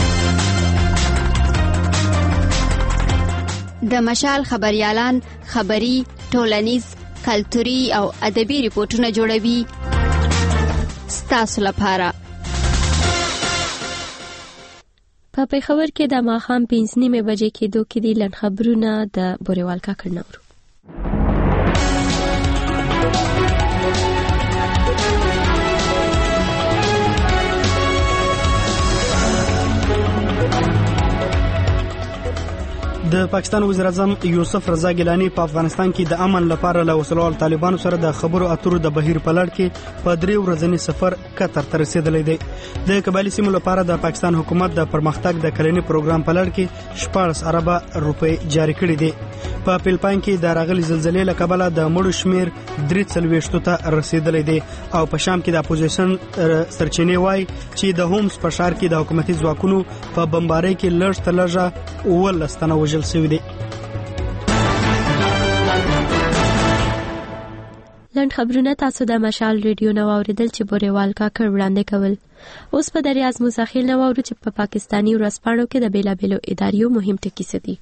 د مشال خبريالان خبري، ټولنیز، کلتوري او ادبي ریپورتونه جوړوي ستاسو لپاره. په پیښور کې د ماښام 5:30 بجې کې دوه کې دي لن خبرونه د بوريوال کاکړ نورو. د پاکستان وزیر اعظم یوسف رضا ګیلانی په افغانستان کې د امن لپاره له وسلوال طالبانو سره د خبرو اترو د بهیر په لړ کې په 3 ورځنی سفر قطر ته رسیدلی دی. د قبایلی سیمو لپاره د پاکستان حکومت د پرمختګ د کلنی پروګرام په لړ کې 14 اربه روپۍ جاری کړي دي. په فلپاین کې د راغلي زلزلې له کبله د مړو شمیر 43 ته رسیدلی دی او په شام کې د اپوزیشن سرچینې وایي چې د هومز په ښار کې د حکومتي ځواکونو په بمبارۍ کې لږ تر لږه 19 تنه وژل شوي دي. لنډ خبرونه تاسو د مشال ریډیو نو اوریدل چې بوريوال کاکړ وړاندې کول. اوس په دریاز مساخیل نو اورو چې په پاکستانی ورځپاڼو کې د بیلابیلو اداریو مهم ټکي سدي.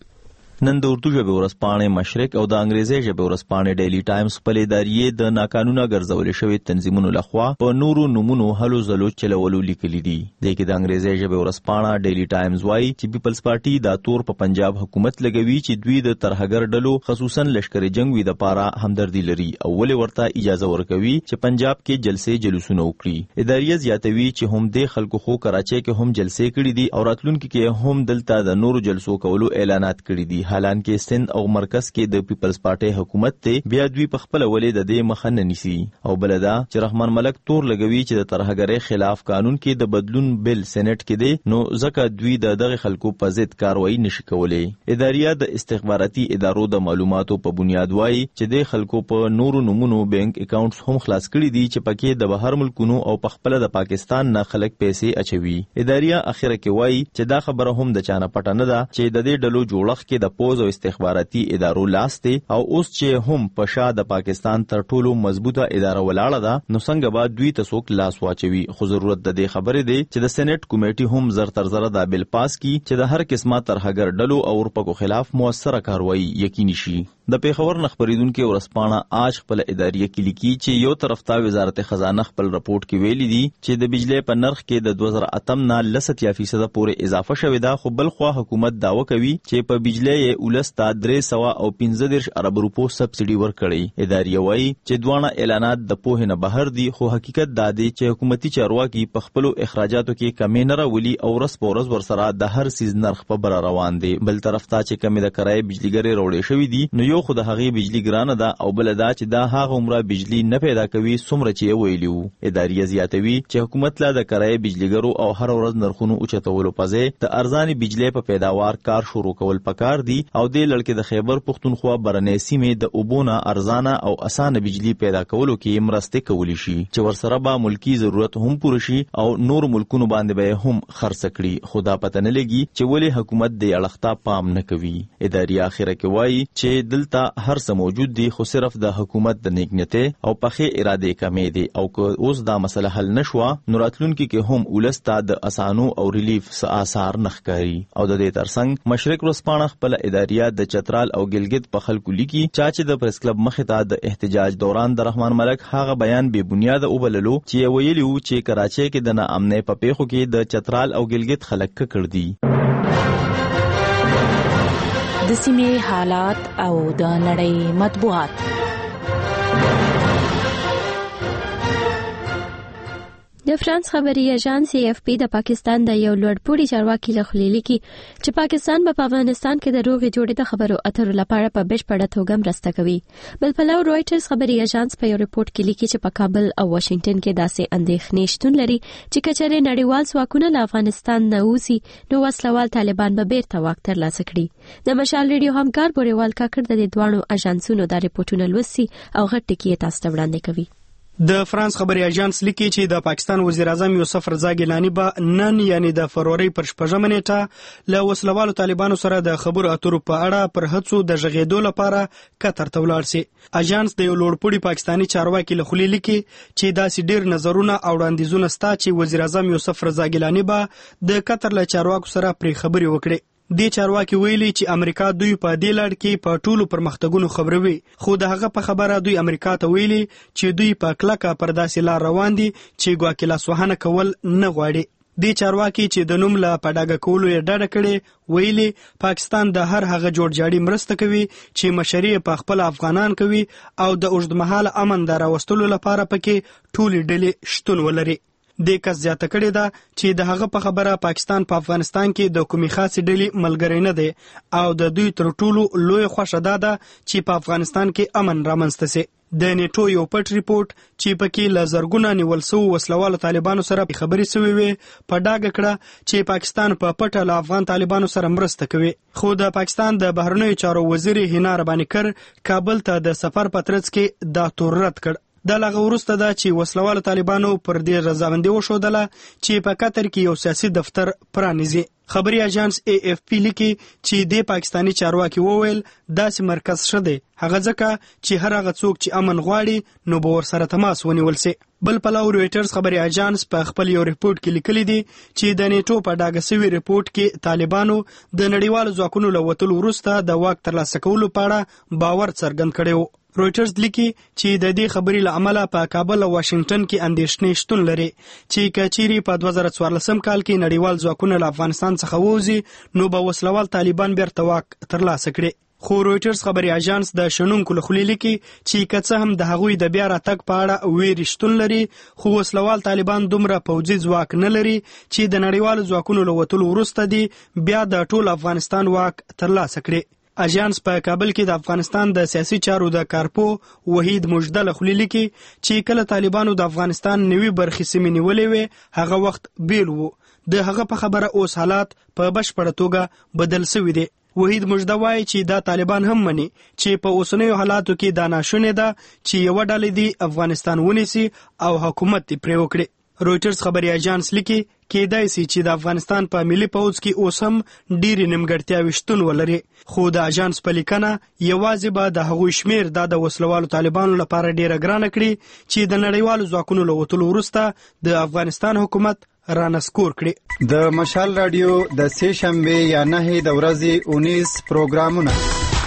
نن د اردو ژبې ورځپاڼې مشرق او د انګریزي ژبې ورځپاڼې ډیلی ټایمز خپل ادارې د ناقانونه ګرځولې شوی تنظیمونو لخوا په نورو نمونو هلو ځلو چلولو لیکلي دي. د کې د انګریزي ژبې ورځپاڼه ډیلی ټایمز وايي چې پیپلز پارټي دا تور په پنجاب حکومت لګوي چې دوی د ترهګر ډلو خصوصا لشکري جنگ وی د پاره همدردي لري او ولې ورته اجازه ورکوي چې پنجاب کې جلسې جلوسونه وکړي. ادارې زیاتوي چې هم د خلکو خو کراچۍ کې هم جلسې کړي دي او راتلونکي کې هم دلته د نورو جلسو کولو اعلانات کړي دي. حالانکه سند او مرکز کې د پیپلز پارټي حکومت ته بیا دوی په خپل ولې د دې مخ نه نیسي او بلدا چې رحمان ملک تور لګوي چې د ترهګرۍ خلاف قانون کې د بدلون بل سېنات کې دی نو ځکه دوی د دغه خلکو په ضد کاروایی نشي کولای. ادارې د استخباراتي ادارو د معلوماتو په بنیاد وایي چې د خلکو په نورو نمونو بانک اکاونټس هم خلاص کړي دي چې پکې د بهر ملکونو او په خپل د پاکستان نه خلک پیسې اچوي. ادارې اخیره کې وایي چې دا خبره هم د چانه پټه نه ده چې د دې ډلو جوړښت کې د پوز او استخباراتي ادارو لاس دی او اوس چې هم په شا د پاکستان تر ټولو مضبوطه اداره ولاړه ده نو څنګه به دوی ته څوک لاس واچوي. خو ضرورت د دې خبرې دی چې د سېنات کمیټي هم زر تر زر دا بل پاس کی چې د هر قسمه ترهګر ډلو او ورپکو خلاف موثره کاروایی یقیني شي. د پیښور نخبریدونکو ورځپاڼه آج خپل ادارې کې لیکي چې یو طرف ته وزارت خزانه خپل رپورت کې ویلي دي چې د بجلی په نرخ کې د 2008 نه 10% پورې اضافه شوې ده خو بل خو حکومت داوا کوي چې په بجلی یې ولستا 315 ارب روپو سبسيډي ورکړي. ادارې وایي چې دوه اعلانات د پوهې نه بهر دي خو حقیقت دا دی چې حکومتي چارواکي په خپل اخراجاتو کې کمی نه راولي او ورځ په ورځ ورسره د هر سیز نرخ په بر روان دي. بل طرف ته چې کمی د کرای بجلیګری روړې شوې دي نو یو خو د هغې بجلی ګرانه ده او بل دا چې دا هغه عمره بجلی نه پیدا کوي څومره چې ویلیو. ادارې زیاتوي چې حکومت لا د کرای بجلیګرو او هر ورځ نرخونو اوچتولو په ځای د ارزاني بجلی په پیداوار کار شروع کول پکار دي او د لړکې د خیبر پختونخوا برنې سیمې د اوبونه ارزانه او اسانه بجلی پیدا کولو کې مرسته کولی شي چې ورسره به ملکی ضرورت هم پوره شي او نور ملکونو باندې به هم خرڅ کړي. خدا پته نه لګي چې ولې حکومت د اړختا پام نه کوي. ادارې اخره کې وایي چې دلته هر څه موجود دي خو صرف د حکومت د نیکنته او پخې اراده کمې دي او که اوس دا مسله حل نشوه نو راتلونکي کې هم ولستا د اسانو او ریلیف آثار نخکاری. او د دې ترڅنګ مشرق ورځپاڼه خپل ادارې د چترال او ګلګت په خلکو لیکي چې د پریس کلب مخې ته د احتجاج دوران د رحمان ملک هغه بیان بے بنیاد وبللو چې ویلی و چې کراچۍ کې د ناامنۍ په پیښو کې د چترال او ګلګت خلک کړ دي. د سیمې حالات او د نړۍ مطبوعات. د فرانس خبري اژانس AFP د پاکستان د یو لوړپوړي چارواکي له خلیلي کې چې پاکستان په افغانستان کې د روغې جوړې د خبرو اترو لپاره په بشپړه توګه مرسته کوي. بل پلو رويټرز خبري اژانس په یو ریپورت کې لیکي چې په کابل او واشنگټن کې داسې اندېښنې شتون لري چې کچره نړیوال ځواکونه له افغانستان نه وځي نو وسلوال طالبان به بیرته واک ترلاسه کړي. د مشال ریډیو همکار بوريوال کاکړ د دوانو اژانسونو د ریپورتونو لوستي او غټ ټکی تاسو ته وړاندې کوي. د فرانس خبري اژانس لیکي چې د پاکستان وزیر اعظم یوسف رضا ګیلانی به نن یعنی د فروری پر 6 نیټه له وسلوالو طالبانو سره د خبرو اترو په اړه پر هڅو د ژغېدو لپاره قطر ته ولاړ شي. اژانس د یو لوړپوړي پاکستانی چارواکي له خلی لیکي چې داسې ډیر نظرونه او وړاندیزونه ستا چې وزیر اعظم یوسف رضا ګیلانی به د قطر له چارواکو سره پرې خبري وکړي. د چارواکي ویلي چې امریکا دوی په دې لړ کې په ټولو پرمختګونو خبروي، خو د هغه په خبره دوی امریکا ته ویلي چې دوی په کلکه پر داسې لار روان دي چې ګواکې لاسوهنه کول نه غواړي. د چارواکي چې د نوم له پډاګه کولو یې ډډه کړې ویلي پاکستان د هر هغه جوړجاړي مرسته کوي چې مشري په خپل افغانان کوي او د اوږدمهاله امن د راوستلو لپاره پکې ټولې ډلې شتون ولري. د کس زیاته کړې ده چې د هغه په خبره پاکستان په افغانستان کې د کومې خاصې ډلې ملګری نه دی او د دوی تر ټولو لوی خوښه ده چې په افغانستان کې امن رامنځته شي. د نیټو یو پټ ریپورت چې پکې له زرګونه نیول شوو وسلوالو طالبانو سره خبرې شوې وي په ډاګه کړه چې پاکستان په پټه له افغان طالبانو سره مرسته کوي. خو د پاکستان د بهرنیو چارو وزیر هینا رباني کر کابل ته د سفر پترڅ کې دا تور رد کړ. د لغه ورسته دا چې وسلوالو طالبانو پر دې رضاوندي وشودله چې په قطر کې یو سیاسي دفتر پرانیزي. خبري اژانس AFP لیکي چې د پاکستانی چارواکي وویل داسې مرکز شته هغه ځکه چې هر هغه څوک چې امن غواړي نو به ورسره تماس ونیول شي. بل پلو رويټرز خبري اژانس په خپل یو ریپورت کې لیکلي دي چې د نیټو په ډاګه سوي ریپورت کې طالبانو د نړیوالو ځواکونو له وتلو وروسته د واک ترلاسه کولو په اړه باور څرګند کړی و. رويټرز لیکي چې د دې خبرې له امله په کابل او واشنگټن کې اندېښنې شتون لري چې کچيري په 2014 کال کې نړیوال ځواکونه له افغانستان څخه ووځي نو به وسلوال طالبان بیرته واک ترلاسه کړي. خو رويټرز خبري اژانس د شنونکو له خلی لیکي چې کڅه هم د هغوی د بیا راتګ په اړه ویری شتون لري خو وسلوال طالبان دومره پوځي ځواک نه لري چې د نړیوالو ځواکونو له وتلو وروسته دي بیا د ټول افغانستان واک ترلاسه کړي. اژانس په کابل کې د افغانستان د سیاسي چارو د کارپو وحید مجدل خلی لیکي چې کله طالبانو د افغانستان نوي برخې سیمې نیولې وي هغه وخت بیل وو. د هغه په خبره اوس حالات په بشپړه توګه بدل شوي دي. وحید مجدل وایي چې دا طالبان هم مني چې په اوسنیو حالاتو کې دا ناشونې ده چې یو ډله دی افغانستان ونیسي او حکومت پرې وکړي. رويټرز خبري اژانس لیکي کېدای شي چې د افغانستان په ملي پوځ کې اوس هم ډېرې نیمګړتیاوې شتون ولري خو د اژانس په لیکنه یوازې به د هغوی شمیر د وسلوالو طالبانو لپاره ډېره ګرانه کړي چې د نړیوالو ځواکونو له وتلو وروسته د افغانستان حکومت رانسکور کړي. د مشال رادیو د سې شنبه یا 9 د ورځې 19 پروګرامونه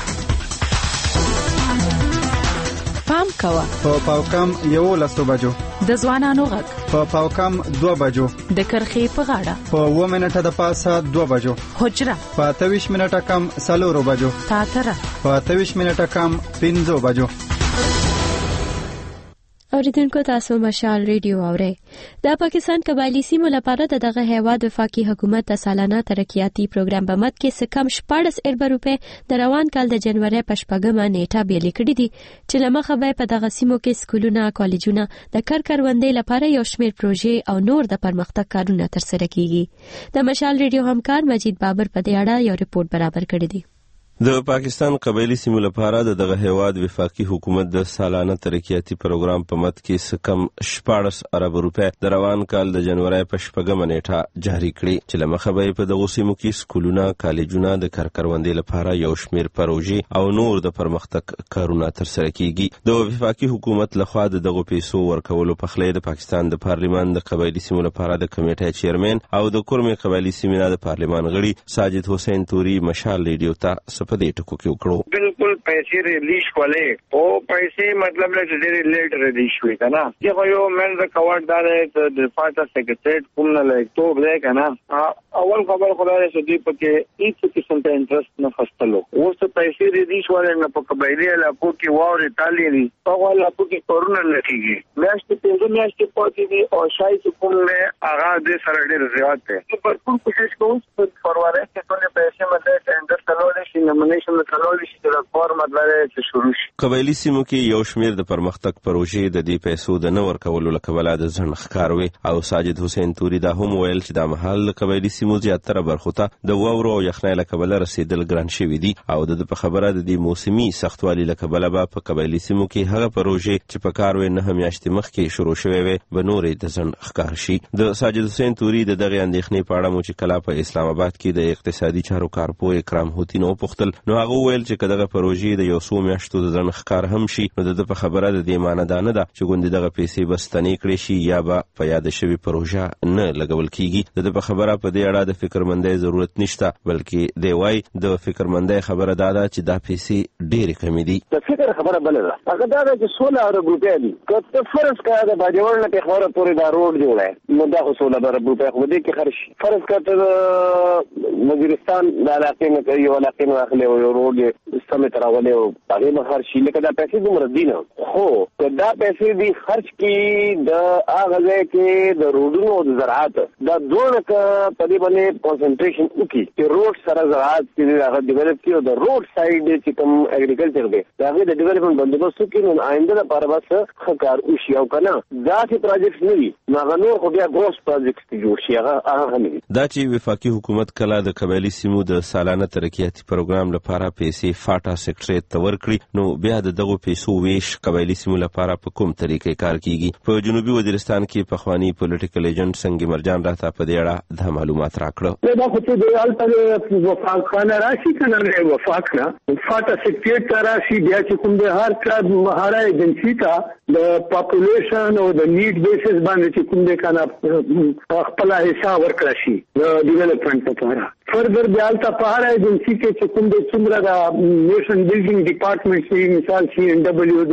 پام کوه په پاوکم 11 بجو د ځوانانو غږ په پاوکم 2 بجو د کرخې په غاړه په 2 منټه د پاسه 2 بجو حجره په 23 منټه کم 4 بجو تاتره په 23 منټه کم 5 بجو. اوریدونکو تاسو مشال ریډیو اورئ. د پاکستان قبایلی سیمو لپاره دغه هیواد وفاقي حکومت د سالانه ترقیاتي پروګرام په مد کې کم 14 ارب روپے د روان کال د جنوري په 8 نیټه بیل کړي دي چې لمخه به په دغه سیمو کې سکولونه کالجونه د کروندې لپاره یو شمېر پروژې او نور د پرمختګ کارونه ترسره کیږي. د مشال ریډیو همکار مجید بابر په دې اړه یو ریپورت برابر کړی دی. د پاکستان قبایلی سیمو لپاره دغه هیواد وفاقي حکومت د سالانه ترقیاتي پروګرام په مد کې کم 14 ارب روپے د روان کال د جنوري په 8 نیټه جاری کړي چې لمخه به په دغه سیمو کې سکولونه کالجونه د کروندې لپاره یو شمېر پروژې او نور د پرمختګ کارونه ترسره کیږي. د وفاقي حکومت لخوا دغه پیسو ورکولو په خله د پاکستان د پارلیمان د قبایلی سیمو لپاره د کمیټې چیرمن او د کورمې قبایلی سیمې د پارلیمان غړي ساجد حسین توري مشال ریډیو ته په دې ټکو کې وکړو. بالکل پیسې ریلیز کولې او پیسې مطلب له ډېر لیټ ریلیز شوې کنه. یو مل ریکورډ دار د پارټا سیکریټریټ کوم نه لایټو بلې کنه. اول خبر خدای سدي پکې هیڅ قسم ته انټرست نه فستلو. اوس پیسې ریلیز ولې نه په قبایلی علاقو کې واورې تالي دي. په علاقو کې کورونه نه کیږي. میاشتې پنځه میاشتې پاتې دي او شاید کوم نه هغه د سره ډېر زیات دی. په ټول کوشش کوم چې فوروارډ کې ټول پیسې مطلب ټینډر کولای شي نومینیشن کولای شي د کار مطلب چې شروع شي. قبایلی سیمو کې یو شمېر د پرمختګ پروژې د دې پیسو د نور کولو لکبله د ځنډ ښکاروي او ساجد حسین توري دا هم ویل چې د محل قبایلی سیمو زیاتره برخو ته د واورو او یخنۍ لکبله رسیدل ګران شوي دي او د په خبره د دې موسمي سختوالي لکبله به په قبایلی سیمو کې هغه پروژې چې په کار وې 9 میاشتې مخکې شروع شوې وې به نورې د ځنډ ښکار شي. د ساجد حسین توري د دغه اندېښنې په اړه مو چې کله په اسلام آباد کې د اقتصادي چارو کارپوه اکرام هوتي نو پوښتل نو هغه ویل چې کداغه پروژې د یو څو میاشتو د ځنډ ښکار هم شي نو د په خبره د دې معنی دا نه ده چې ګوندې دغه پیسې بستنې کړې شي یا به په یاد شوی پروژه نه لګول کیږي. د په خبره په دې اړه د فکرمندۍ ضرورت نشته بلکې دی وای د فکرمندۍ خبره دا ده چې دا پیسې ډېرې کمې دي. د فکر خبره بل ده هغه دا ده چې 16 ارب روپیا دي که فرض کړه د باجوړ نه په خبره پورې دا روډ جوړه نو دا 16 ارب روپیا خو دې کې خرج فرض کړه وزیرستان د علاقې نه یو علاقې نه اخلي او روډ سمې تراولې او هغه به خرج شي لکه دا پیسې دومره دي نه خو دا پیسې دي خرج کی د هغه ځای کې د روډونو او د زراعت دا دوه په دې باندې کنسنټریشن وکړي چې روډ سره زراعت کې هغه ډیولپ کړي او د روډ سایډ چې کوم اګریکلچر دی دا غي د ډیولپمنٹ بندوبست وکړي نو آینده لپاره بس خکار وشي او کنه دا چې پروجیکټ نه وي نو نور خو بیا ګروس پروجیکټ جوړ شي هغه نه دا چې وفاقي حکومت کله د قبایلی سیمو د سالانه ترقیاتي پروګرام لپاره پیسې فاټا سیکریټریټ ته ورکړي نو بیا د دغه پیسو ویش قبایلی سیمو لپاره په کوم طریقې کار کیږي. په جنوبي وزیرستان کې پخوانی پولیټیکل ایجنټ سنگ مرجان راته په دې اړه د معلومات راکړه. دا خو د الټر وفاق خانه راشي کنه نه وفاق نه فاټا سیکریټریټ راشي بیا چې کوم د هر کار مهاره ایجنسی ته د پاپولیشن او د نیډ بیسس باندې چې کوم د کنه خپل حساب ورکړي شي د ډیولپمنٹ لپاره. فردر بیا الټر پهاره ایجنسی کې چې کوم د څومره د نیشن بیلډینګ ډپارټمنټ شي مثال شي ان دبليو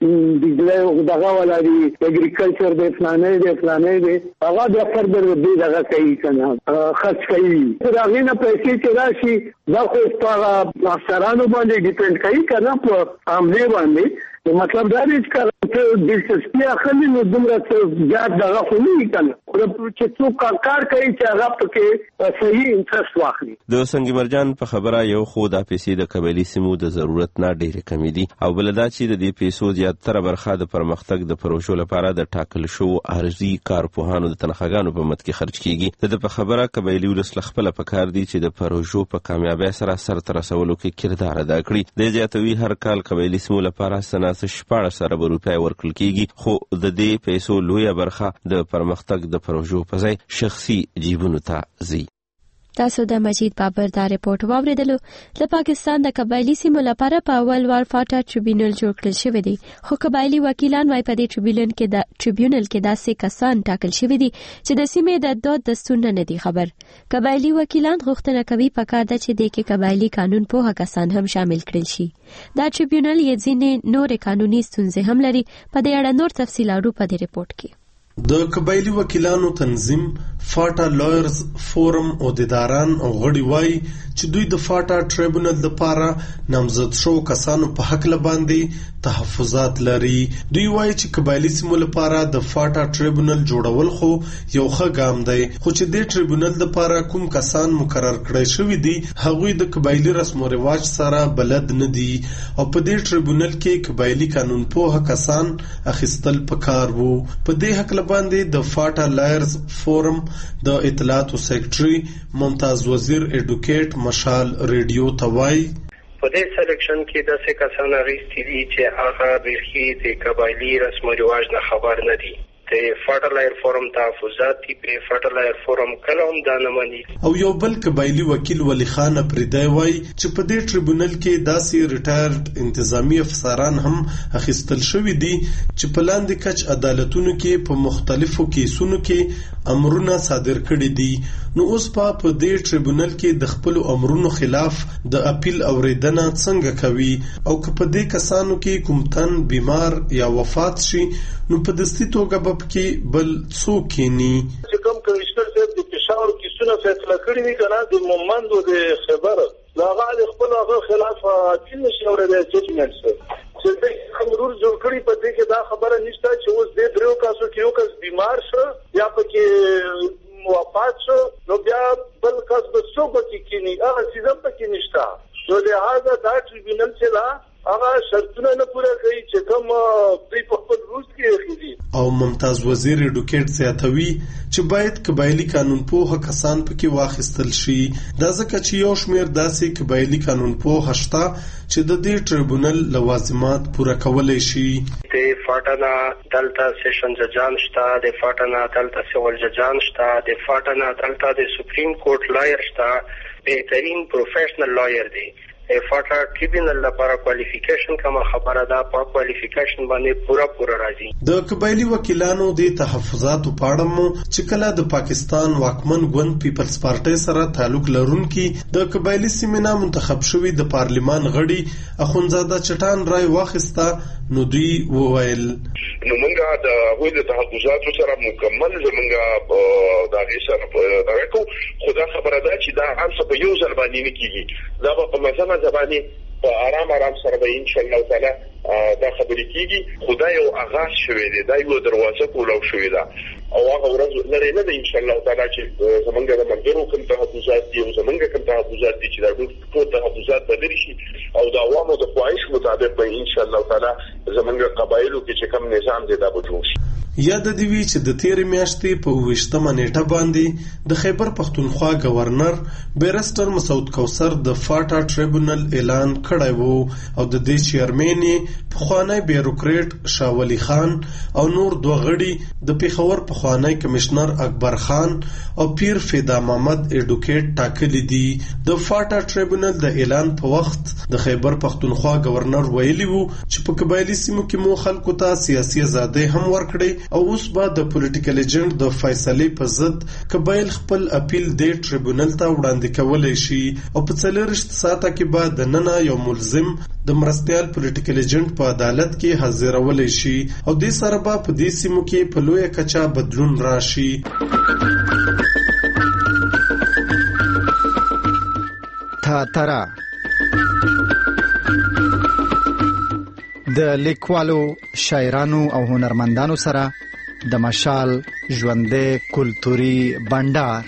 د دغه ولا دی اګریکلچر د فلانې دی هغه بیا فردر دې دغه کوي کنه خرچ کوي دا غینه پیسې چې راشي دا خو په افسرانو باندې ډیپند کوي کنه په عمله باندې مطلب دا دی چې دلچسپي اخلي نو دومره زیات دغه خو نه کنه چې څوک کار کوي چې هغه پکې صحیح انټرست واخلي. د سنگ مرجان په خبره یو خو د پیسې د قبایلی سیمو د ضرورت نه ډېرې کمې دي او بل دا چې د دې پیسو زیاتره برخه د پرمختګ د پروژو لپاره د ټاکل شو ارزي کارپوهانو د تنخواګانو په مت کې خرج کیږي. د په خبره قبایلی ولس خپل پکار دي چې د پروژو په کامیابی سره سرته رسولو کې کردار ادا کړي. د زیاتوي هر کال قبایلی سیمو لپاره سناسه 14 ارب روپۍ ورکړل کیږي خو د دې پیسو لویه برخه د پرمختګ د پروژو په ځای شخصي جیبونو ته ځي. تاسو د مجید بابر دا ریپورت واوریدلو. د پاکستان د قبایلی سیمو لپاره په اول وار فاټا ټریبیونل جوړ کړل شوی دی خو قبایلی وکیلان وايي په دې ټریبیونل کې داسې کسان ټاکل شوی دي چې د سیمې د دود دستور نه دي خبر. قبایلی وکیلان غوښتنه کوي پکار ده چې د کې قبایلی قانون په کسان هم شامل کړل شي. دا ټریبیونل یې ځینې نور قانوني ستونزې هم لري. په دې اړه نور تفصیلات په دې ریپورت کې. د قبایلی وکیلانو تنظیم فاټا لایرز فورم عہدیداران او غړي وایي چې دوی د فاټا ټریبونل لپاره نامزد شو کسانو په حق باندې تحفظات لري. دوی وایي چې قبایلی سیمو لپاره د فاټا ټریبونل جوړول خو یو ښه ګام دی خو چې د ټریبونل لپاره کوم کسان مقرر کړی شوی دي هغوی د قبایلی رسم او رواج سره بلد نه دي او په دې ټریبونل کې قبایلی قانون پوه کسان اخیستل پکار وو. په دې حق باندې د فاټا لایرز فورم د اطلاعاتو سیکریټري ممتاز وزیر ایډوکیټ مشال ریډیو توای په دې سلیکشن کې د څه کسان راځي چې هغه برخي د قبایلی رسم او رواج نه خبر نه دي. د فرټیلایر فورم تحفظات دي په فرټیلایر فورم کله هم دا نه مني. او یو بل قبایلی وکیل ولی خان پریدای وای چې په دې ټریبونل کې داسې ریټایرډ انتظامی افسران هم اخیستل شوی دي چې په لاندې کچ عدالتونو کې په مختلفو کیسونو کې امرونه صادر کړي دي. نو اوس په دې ټریبونل کې د خپل امرونو خلاف د اپیل اوریدنه څنګه کوي او که په دې کسانو کې کوم تن بیمار یا وفات شي نو په دستي توګه به کې بل څوک کینی. چې کوم کمشنر صاحب د پېښور کیسونه فیصله کړي وي کنه د مومند او د خبره لاغه د خپل هغه خلاف اپیل نشي اورېدای ججمنټ چې د خبرور جوړ کړي په دې کې دا خبره نشته چې اوس د درو کاسو کې یو کس بیمار شو یا پکې وفات شو نو بیا بل کس به څوک پکې کینی هغه څه پکې نشته. نو لہذا دا ټریبیونل چې دا هغه شرطونه نه پوره کوي چې کوم د خپل روز کې اخیری. او ممتاز وزیر ایډوکیټ زیاتوي چې باید قبایلی قانون پوه کسان پکې واخیستل شي. دا ځکه چې یو شمیر داسې قبایلی قانون پوه شته چې د دې ټریبونل لوازمات پوره کولای شي. د فاټانا دلتا سیشن ججان شته، د فاټانا دلتا سیول ججان شته، د فاټانا دلتا د سپریم کورټ لایر شته، بهترین پروفیشنل لایر دی. فاټا ټریبیونل لپاره کوالیفیکیشن کومه خبره ده په کوالیفیکیشن باندې پورا راځي. د قبایلی وکیلانو د تحفظاتو په اړه مو چې کله د پاکستان واکمن ګوند پیپلز پارټي سره تعلق لرونکي د قبایلی سیمه منتخب شوی د پارلیمان غړي اخونزاده چټان رای واخیسته نو دوی وویل نو موږ د هغوی د تحفظاتو سره مکمل زمونږ د هغې سره درکو. خو دا خبره ده چې دا هر څه په یو ځل باندې نه کېږي، دا به په مزمه زبانې په آرام سره به انشاءالله تعالی دا خبرې کېږي. خو دا یو آغاز شوی دی، دا یو دروازه کولاو شوې ده او هغه ورځ لرې نه ده انشاءالله تعالی چې زمونږ د ملګرو کوم تحفظات دي او زمونږ کوم تحفظات دي چې دا ټول تحفظات به لرې شي او د عوامو د خواهش مطابق به انشاءالله تعالی زمونږ قبایلو کې چې کوم نظام دی دا به جوړ شي. یاد دی وی چې د تیرې میاشتې په 28مه نیټه باندې د خیبر پختونخوا گورنر بیرسټر مسعود کوثر د فاټا ټریبونل اعلان کړی وو او د دې چیرمن پخوانی بیوروکریټ شاه ولی خان او نور دوه غړي د پیښور پخوانی کمشنر اکبر خان او پیر فدا محمد ایډوکیټ ټاکلي دي. د فاټا ټریبونل د اعلان په وخت د خیبر پختونخوا گورنر ویلی وو چې په قبایلی سیمو کې مو خلکو ته سیاسي آزادي هم ورکړي او اوس به د پولیټیکل ایجنټ د فیصلې په ضد قبایل خپل اپیل د ټریبونل ته وړاندې کولای شي او په 4 ساعته کې به د نن یو ملزم د مرستيال پولیټیکل ایجنټ په عدالت کې حاضرولای شي او د سره به په دې سیمو کې په لوی کچا بدلون راشي. ترا د لیکوالو، شاعرانو او هنرمندانو سره د مشال ژوندې کلتوري بندر.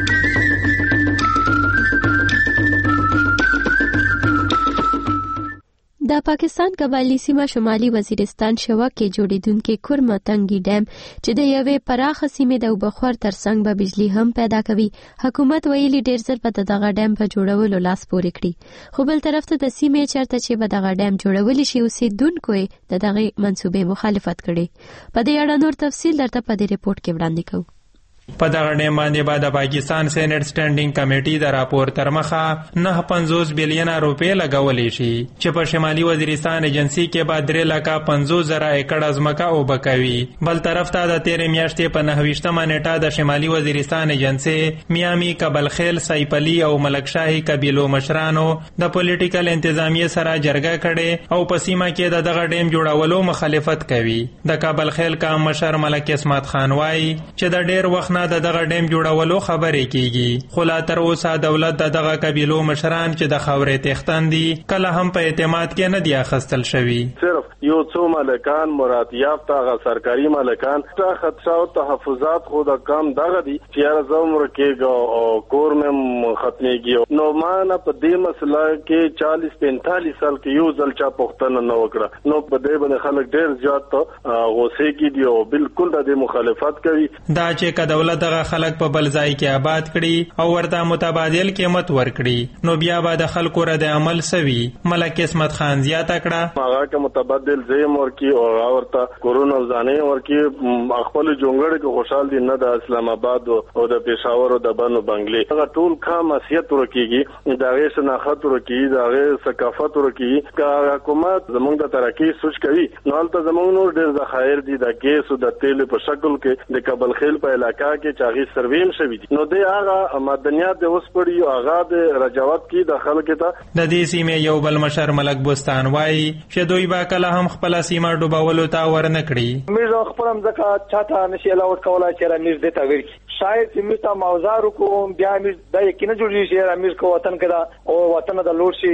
د پاکستان قبایلی سیمه شمالي وزیرستان شوا کې جوړیدونکو کورمتنګي ډیم چې د یوې پراخه سیمې د وبخور ترڅنګ به بجلی هم پیدا کوي. حکومت ویلي ډیر زر په دغه ډیم په جوړولو لاس پورې کړي، خو بل طرف ته د سیمې چرته چې به دغه ډیم جوړول شي اوسیدونکو د دغه منسوبې مخالفت کړي. په دې اړه نور تفصیل درته په دې ریپورت کې وړاندې کوو. په دغه ډیم باندې به د پاکستان سینټ سټینډینګ کمیټې د راپور تر مخه 950 بلین روپۍ لګولې شي چې په شمالي وزیرستان ایجنسی کې به 350,000 ایکړ ځمکه وبکوي. بل طرف ته د تیرې میاشتې په 29مه نیټه د شمالي وزیرستان ایجنسی میامي، کابل خیل، سایپلی او ملکشاهي قبیلو مشرانو د پولیټیکل انتظامیه سره جرګه کړي او په سیمه کې د دغه ډیم جوړولو مخالفت کوي. د کابل خیل کام مشر ملک اسمت خان وایي چې د ډیر وخت نه د دغه ډیم جوړولو خبرې کیږي، خو لا تر اوسه دولت د دغه قبیلو مشران چې د خاورې تختن دي کله هم په اعتماد کې نه دی اخیستل شوی. صرف یو څو مالکان مراد یافته غ سرکاري مالکان ته خدشات او تحفظات خو د کم دغه دي چې زموږ کېږي او کور مې ختميږي. نو مان په دې مسله کې 40-45 سال کې یو ځل چا پښتنه نه وکړه. نو په دې باندې خلک ډېر زیات غوسه کې دي او بالکل د مخالفت کوي. دا چې دولت دغه خلک په بل ځای کې آباد کړي او ورته متبادل قیمت ورکړي نو بیا به د خلکو رد عمل سوي. ملک اسمت خان زیاته کړه هغه کې متبادل بیل زیم ورکی او ورته کورونا ځانې ورکی خپل جونګړ کې خوشحال دي نه د اسلام آباد او د پېښور او د بنو بنگلي هغه ټول کم اسیت ورکیږي دا غي شناخت ورکیږي دا غي ثقافت ورکیږي کا حکومت زمونږ د ترقی سوچ کوي نو ته زمونږ نور ډېر ذخایر دي د ګیس او د تیل په شکل کې د کابل خیل په علاقہ کې چاغي سرویم شوی دي نو د هغه مدنیات د وسپړي او هغه د رجاوت کې د خلکو ته د دې سیمې یو بل مشر ملک بوستان وایي چې دوی با کله هم خپل سیمه ډوبولو ته ورنکړي موږ خپل هم ځکه چاته نشي لاوت کولای چې رمیز دته ورکی شاید چې موږ ته موزار کوم بیا موږ د یقین جوړی شي رمیز کو وطن کړه او وطن د لوټ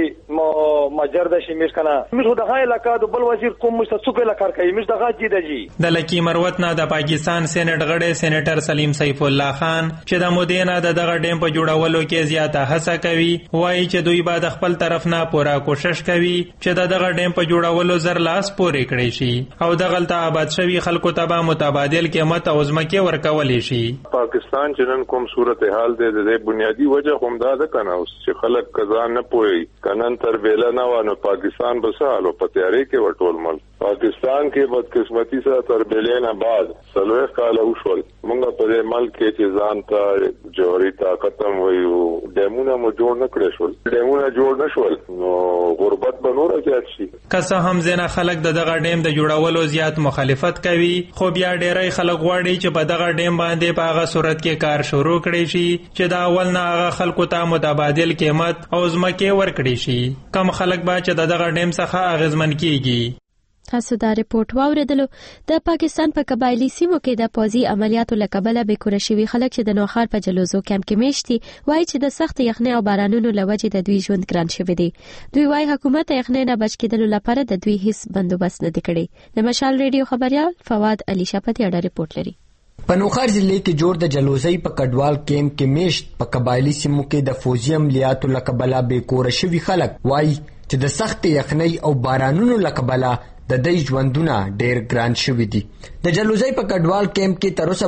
شي مجر د شي موږ کنه موږ دغه علاقہ د بل وزیر کوم مستڅوک علاقہ کوي موږ دغه جیدجی د لکی مروت نه د پاکستان سېنات غړي سېنیټر سلیم سیف الله خان چې د مودې نه دغه ډیم په جوړولو کې زیاته هڅه کوي وایي چې دوی به د خپل طرف نه پوره کوشش کوي چې دغه ډیم په جوړولو زر لاس پورې کړي شي او دغلته آباد شوی خلکو ته به متبادل قیمت او ځمکې ورکولې شي پاکستان چې نن کوم صورتحال دی د بنیادی وجه هم دا ده کنه اوس چې خلک قضا نه پوي کنن تر بیل نه وانه پاکستان بسالو په تیاری کې وټول مل پاکستان کې بدقسمتی سره تر بیل نه بعد سلوه کال وشول موږ په دې ملک کې چې ځان ته جوړی طاقت هم ویو ډیمونه مو جوړ نه کړی شول ډیمونه جوړ نه شول نو غربت به نور زیات شي که هم ځنه خلک دغه ډیم د جوړولو زیات مخالفت کوي خو بیا ډیری خلک غواړي چې په دغه ډیم باندې په هغه صورت کې کار شروع کړي شي چې دا اول نه هغه خلکو ته متبادل قیمت او ځمکې ورکړي شي کم خلک به چې دغه ډیم څخه اغیزمن کیږي تاسو دا ریپورت واوریدلو د پاکستان په قبایلی سیمو کې د پوځي عملیاتو لکبله به کور شوی خلک چې د نوخار په جلوزو کیمپ کې میشتي وایي چې د سخت یخنۍ او بارانونو لوجې د دوی ژوند ګران شوی دی دوی وایي حکومت یخنۍ نه بچ کېدلو لپاره د دوی هیڅ بندوبست نه دی کړی د مشال ریډیو خبريال فواد علي شپتی اډه ریپورت لري په نوخار ضلع کې جوړ د جلوزي په کډوال کیمپ کې میشت په قبایلی سیمو کې د فوجي عملیاتو لکبله به کور شوی خلک وایي چې د سخت یخنۍ او بارانونو لکبله د دې ژوندونه ډېر ګران شوی دي د جلوزي په کډوال کیمپ کې تر اوسه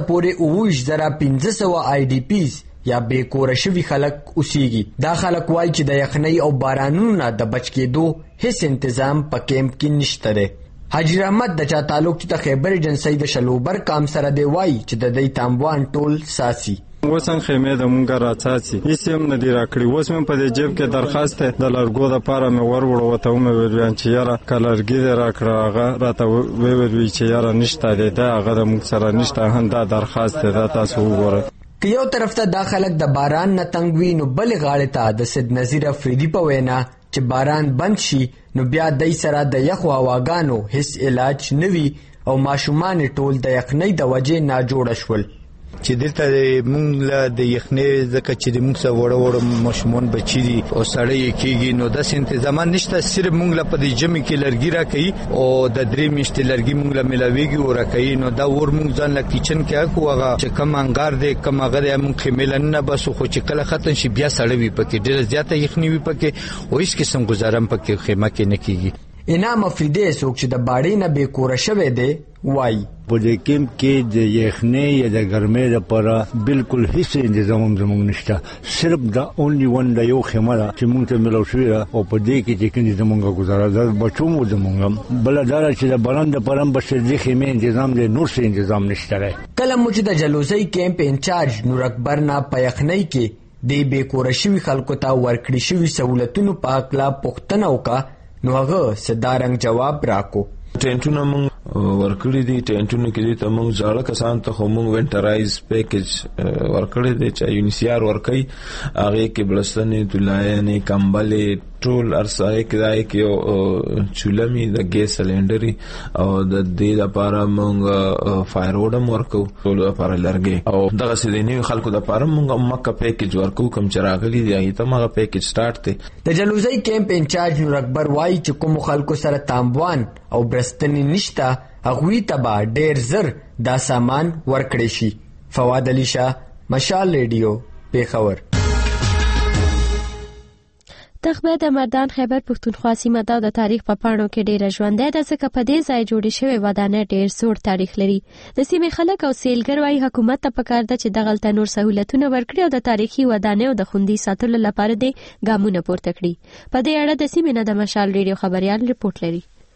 پورې 1500 آی ډی پیز یا به کور شوی خلک اوسېږي دا خلک وایي چې د یخنۍ او بارانونو نه د بچ کېدو هیڅ تنظیم په کیمپ کې نشته دی حاجی رحمت د چا تعلق ته خیبر ایجنسی د شلوبر کام سره دی وایي چې د دې تامبوان ټول ساسي وسن خیمه د مونږه راځي هیڅ هم نه دی راکړي اوس مې په دې جیب کې درخواست د لارګو د پاره مې وروړو وته مې ویل چې یاره کلرګي دې راکړه هغه راته وی چې یاره نشته دی دا هغه د مونږ سره نشته هم دا درخواست دا تاسو وګورئ که یو طرف ته دا خلک د باران نه تنګ وي نو بل غاړې ته د سید نظیر افریدي په وینا چې باران بند شي نو بیا دای سره د یخو هواګانو هیڅ علاج نوي او ماشومان ټول د یخنۍ د وجې نه جوړ شول چې دلته مونږ له د یخنۍ ځکه چې مونږ سره وړ ماشومان بچی دي او سړی کېږي نو د انتظامات نشته صرف مونږ له په دې جمع کې لرګي راکړي او د درې میاشتې لرګي مونږ له ملاويږي او راکړي نو دا ور مونږ ځان له کچن کې اکو هغه چې کم انګار دې کم هغه مونږ خمیل نه بس خو چې کله ختم شي بیا سړی وي پکې ډېر زیاته یخنۍ وي پکې او هیڅ قسم گزارم پکې خیمه کې نه کیږي انعام افریدی څوک چې د باړې نه به کور شوی دی وایي په دې کیمپ کې د یخنۍ یا د ګرمۍ لپاره بالکل هیڅ تنظیم زموږ نشته صرف دا اونلی ون د یو خیمه ده چې موږ ته ملو شوې ده او په دې کې چې کوم زموږ گزاره ده بچو مو زموږ بل دا چې د باران د پرم بس دې خیمه تنظیم دی نور څه تنظیم نشته کله مو چې د جلوزي کیمپ انچارج نور اکبر نه په یخنۍ کې د به کور شوی خلکو ته ورکړی شوی سہولتونو په اړه پوښتنه وکړه نو هغه صدارنګ جواب راکو ټینټونه مونږ ورکړی دي ټینټونه کې دي ته مونږ ځاړه کسان ته خو مونږ وینټرایز پیکیج ورکړی دي چې یونیسیار ورکړي هغه کې بلستنې تلایانې کمبلې ټول ارسای کړای کې چولمي د ګیس سلندري او د دې لپاره مونږ فایر وډم ورکو ټول لپاره لرګي او دغه سديني خلکو لپاره مونږ مکه پیکیج ورکو کوم چراغلي دی ته مغه پیکیج سٹارټ ته د جلوزي کیمپ انچارج نور اکبر وایي چې کوم خلکو سره تامبوان او برستنی نشتا هغوی تبا ډیر زر دا سامان ورکړی شي فواد علي شاه مشال ریډیو پیښور تخبه د مردان خیبر پښتونخوا سیمه د تاریخ په پاڼو کې ډیره ژوندۍ ده ځکه په دې ځای جوړې شوې ودانۍ ډیر زوړ تاریخ لري د سیمې خلک او سیلګر وايي حکومت ته پکار ده چې دغلته نور سہولتونه ورکړي او د تاریخي ودانۍ او د خوندي ساتلو لپاره د ګامونه پورته کړي په دې اړه د سیمې نه د مشال ریډیو خبريال ریپورت لري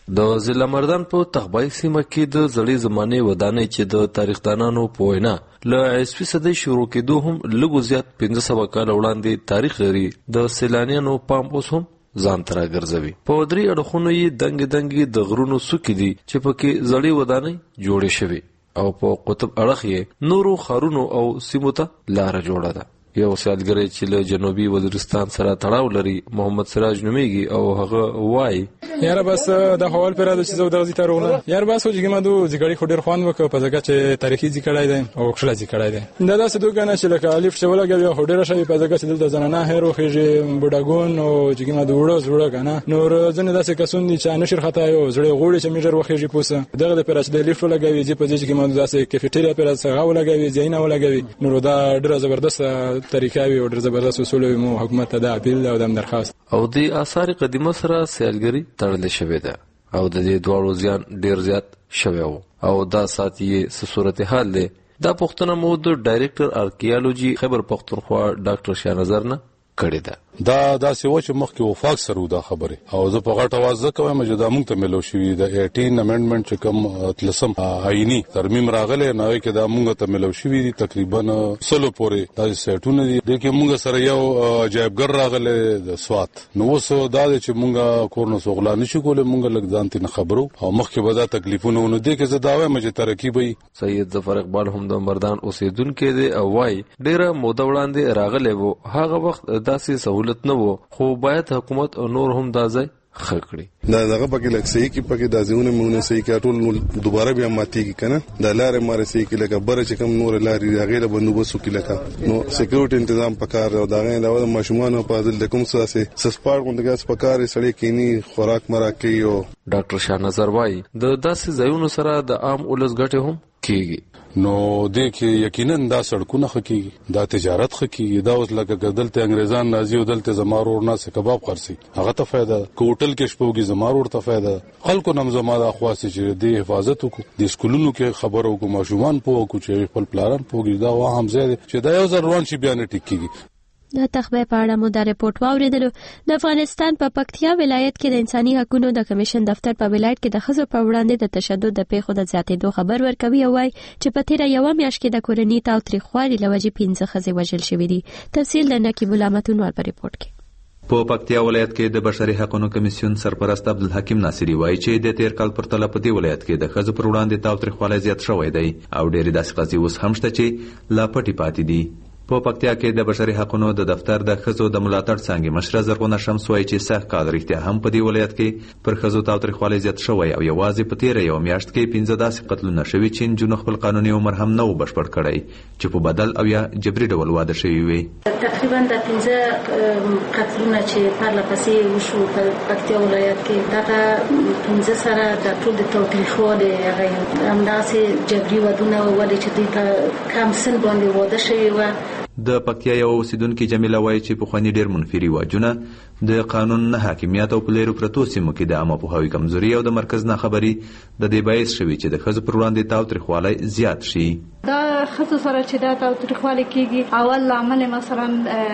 د ضلع مردان په تخبای سیمه کې د زړې زمانې ودانۍ چې د تاریخدانانو په وینا له عیسوي صدۍ شروع کېدو هم لږ زیات 1500 کال وړاندې تاریخ لري، د سیلانیانو پام اوس هم ځان ته راګرځوي. په درې اړخونو یې دنګې د غرونو څوکې دي چې پکې زړې ودانۍ جوړې شوي او په قطب اړخ یې نورو ښارونو او سیمو ته لاره جوړه ده. یو سیلګری چې له جنوبي وزیرستان سره تړاو لري محمد سراج نومیږي او هغه وایي یاره بس د حوال پر راځي چې زو دغه ځای ته روغله یار بس چې ما دوه ځګړي خو ډیر خوان وکړ په ځکه چې تاریخي ځکړای دی او خپل ځکړای دی دا داسې دوه غنه چې لکه الف شوله غوي هو ډیر شوی په ځکه چې دلته زنانه هرو خېږي بډاګون او چې ما دوه زړه غنه نور ځنه داسې کسون دي چې نشر خطا یو زړه غوړي چې میجر وخېږي پوسه دغه د پرچ د لیفټ لګوي چې په ځکه ما داسې کیفیټریا پر څنګه ولګوي زینه ولګوي نور دا ډیر زبردست طریقه وي او ډیر زبردست اصول مو حکومت ته د اپیل او د درخواست او د آثار قدیمه سره سیلګری تړل شوې ده او د دې دوړو زیان ډیر زیات شوی او دا ساتي څه صورتحال ده. دا پښتنه مو د ډایریکټر آرکیالوجي خیبر پختونخوا ډاکټر شاهنظر نه کړی ده. دا داسې و چې مخکې وفاق سره دا خبره او زه په غټ आवाज کوم چې دا موږ ته ملو شوی د 18 امندمنت چې کوم تلسم آئینی ترمیم راغله نه کې دا موږ ته ملو شوی دي تقریبا 100 پورې دا سیټونه دي د کې موږ سره یو عجایبګر راغله د سوات نو وسو دا چې موږ کورنو سوغلا نشو کولای موږ لږ ځان ته خبرو او مخکې به دا تکلیفونه ونه دي کې زه دا وایم چې ترقی وي. سید ظفر اقبال هم د مردان اوسیدونکو دی او وای ډیره موده وړاندې راغله وو هغه وخت داسې سہولت نه وو خو باید حکومت او نور هم دا ځای خکړي دا دغه پکې لکه صحیح کې پکې د ځونه مونږ صحیح کې ټول دوباره بیا ماتي کې کنه د لارې ماره صحیح کې لکه بر چې کوم نور لارې غیره بندوبست کې لکه نو سکیورټي تنظیم پکار او دا غي دا ماشومان په دل کوم څه سسپاړ غونډګاس پکار سړی کینی خوراک مراکي او ډاکټر شاهنظر وای د داسې ځایونو سره د عام ولس ګټه هم کیږي نو د کې یقینا دا سړکونه خکېږي دا تجارت خکېږي دا اوس لکه ګدلته انګريزان نازي او دلته زمارور نه څه کباب خرسي هغه ته فائدہ کوټل کې شپوږي زمارور ته فائدہ خلکو نم زماده خواص چې د حفاظت وکړو د سکولونو کې خبرو کو ماشومان په کو چې خپل پلان پوګي دا واه هم زیات چې دا یو ځروان شي بیان ټیکيږي. د تخبه په اړه مو دا رپورت واوریدلو. د افغانستان په پکتیا ولایت کې د انساني حقوقو د کمیشن دفتر په ولایت کې د ښځو په وړاندې د تشدد د پیښو د زیاتېدو خبر ورکوي او وايي چې په تیره یوه میاشت کې د کورنۍ تاوتریخوالي له وجې 15 ښځې وژل شوې دي. تفصیل د نقیب الله متونوال په رپورت کې. په پکتیا ولایت کې د بشري حقوقو کمیسیون سرپرست عبدالحکیم ناصری وایي چې د تیر کال پرتله په دې ولایت کې د ښځو پر وړاندې تاوتریخوالی زیات شوی دی او ډېرې داسې قضیې اوس هم شته چې لا پټې پاتې دي. په پکتیا کې د بشري حقوقو د دفتر د ښځو د ملاتړ څانګې مشره زرغونه شمس وایي چې سخت کال رښتیا هم په دې ولایت کې پر ښځو تاوتریخوالی زیات شوی او یوازې په تیره یوه میاشت کې 15 داسې قتلونه شوي چې نجونو خپل قانوني عمر هم نه و بشپړ کړی چې په بدل او یا جبري ډول واده شوي وي. تقریبا د 15 قتلونه چې پرله پسې وشو په پکتیا ولایت کې دغه 15 سره د ټول د تاوتریخوالي هغه همداسې جبري ودونه ولې چې دوی په کم سن باندې واده شوي وه. د پکتیا یو اوسیدونکي جمیله وایي چې پخواني ډېر منفري واجونه د قانون نه حاکمیت او په لیرو پرتو سیمو کې د عامه پوهاوي کمزوري او د مرکز ناخبري د دې باعث شوي چې د ښځو پر وړاندې تاوتریخوالی زیات شي. دا ښځو سره چې دا تاوتریخوالی کیږي اول لامل مثلا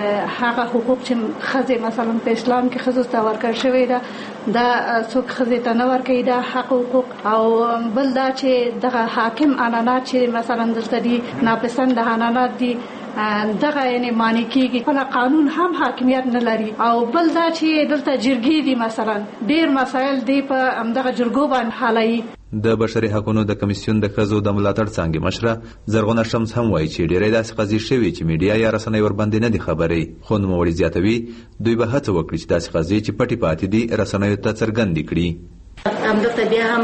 هغه حقوق چې ښځې مثلا په اسلام کې ښځو ته ورکړل شوی ده دا څوک ښځې ته نه ورکوي دا حق حقوق او بل دا چې دغه حاکم عنعنات چې مثلا دلته دي ناپسند عنعنات دي دغه یعنی معنی کیږي په قانون هم حاکمیت نه لري او بل دا چې دلته جرګې دي مثلا ډیر مسایل دی په دغه جرګو باندې حالي. د بشري حقوقو د کمیسیون د ښځو د ملاتړ څانګې مشره زرغونه شمس هم وایي چې ډېرې داسې قضیې شوي چې میډیا یا رسنۍ ورباندې نه دي خبرې خو نوموړي زیاتوي دوی به هڅه وکړي چې داسې قضیې چې پټې پاتې دي رسنیو ته څرګندې کړي. همدلته بیا هم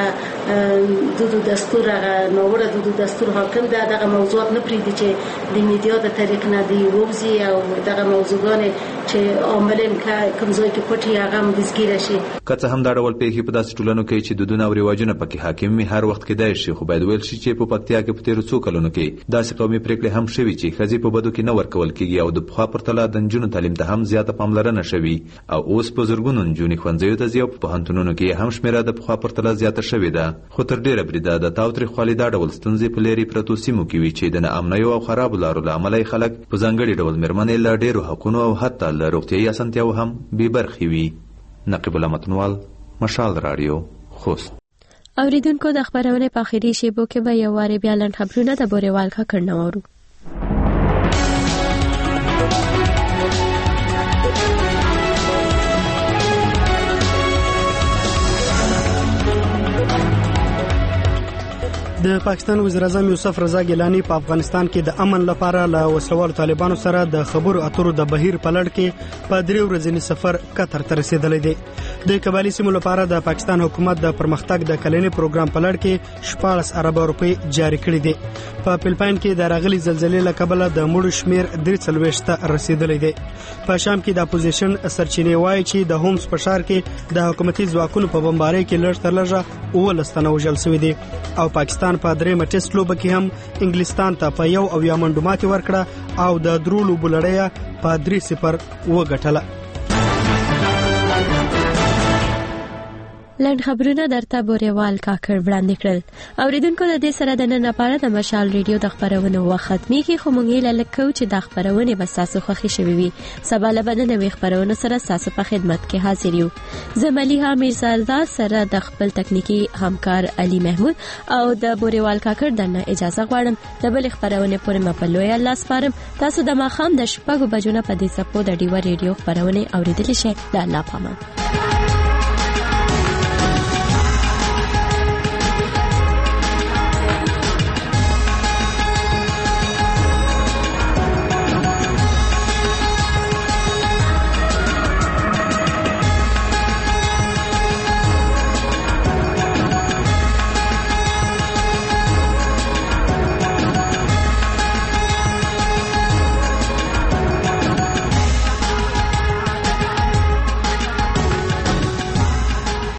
هغه دودو دستور هغه ناوړه دودو دستور حاکم ده دغه موضوعات نه پرېږدي چې د میډیا د طریق نه دی ووځي او دغه موضوعګانې چې عامل کوم ځای کې پټي هغه هم وزګیره شي. که څه هم دا ډول پیښې په داسې ټولنو کې چې دودونه او رواجونه پکې حاکم وي هر وخت کېدای شي خو باید ویل شي چې په پکتیا کې په تېرو څو کلونو کې داسې قومي پرېکړې هم شوي چې ښځې په بدو کې نه ورکول کېږي او د پخوا پرتله د نجونو تعلیم ته هم زیاته پاملرنه شوي او اوس په زرګونو نجونې ښوونځیو ته ځي او په پوهنتونونو کې هم شمېره د پخوا پرتله زیاته شوې ده خو تر ډېره بریده د تاوتریخوالي دا ډول ستونزې په لیرې پرتو سیمو کې وي چې د ناامنیو او خرابو لارو له امله خلک په ځانګړي ډول مېرمنې له ډېرو حقونو او حتی له روغتیایي اسانتیاوو هم بې برخې وي. نقیب الله متونوال، مشال راډیو. خوست. اوریدونکو د خبرونه په اخیری شیبو کې به یو واره بیا لنډ خبرونه د بوريوال کاکړ نورو. د پاکستان وزیر اعظم یوسف رضا ګیلانی په افغانستان کې د امن لپاره له وسلوال طالبانو سره د خبرو اترو د بهیر په لړ کې په 3 ورځنی سفر قطر ته رسیدلی دی. د قبایلی سیمو لپاره د پاکستان حکومت د پرمختګ د کلنی پروګرام په لړ کې 14 ارب روپی جاری کړی دي. په فلپاین کې د راغلي زلزلې له کبله د مړو شمیر 43 ته رسیدلی دی. په شام کې د اپوزیشن سرچینې وایي چې د هومز په ښار کې د حکومتي ځواکونو په بمبارۍ کې لږ تر لږه 19 تنه وژل شوي دي او پاکستان په درېمه ټیسټ لوبه کې هم انګلستان ته په 1 منډو ماتې ورکړه او د درو لوبو لړۍ په 3-0 وګټله. لنډ خبرونه درته بوريوال کاکړ وړاندې کړل. اوریدونکو د دې سره د نن لپاره د مشال ریډیو د خبرونو وخت ختميږي، خو موږ یې لکه چې د خبرونه به تاسو خوښی شوي وي. سبا له بدنوي خبرونو سره تاسو په خدمت کې حاضر یو. زملیها میرزادار سره د خپل تکنیکی همکار علي محمود او د بوريوال کاکړ دنه اجازه غواړم. د بل خبرونه پورې مپلوي الله سپارم. تاسو د ماخام د شپږ بجو نه په دې سپو د ډیو ریډیو خبرونه اوریدلی شئ. د الله پامان.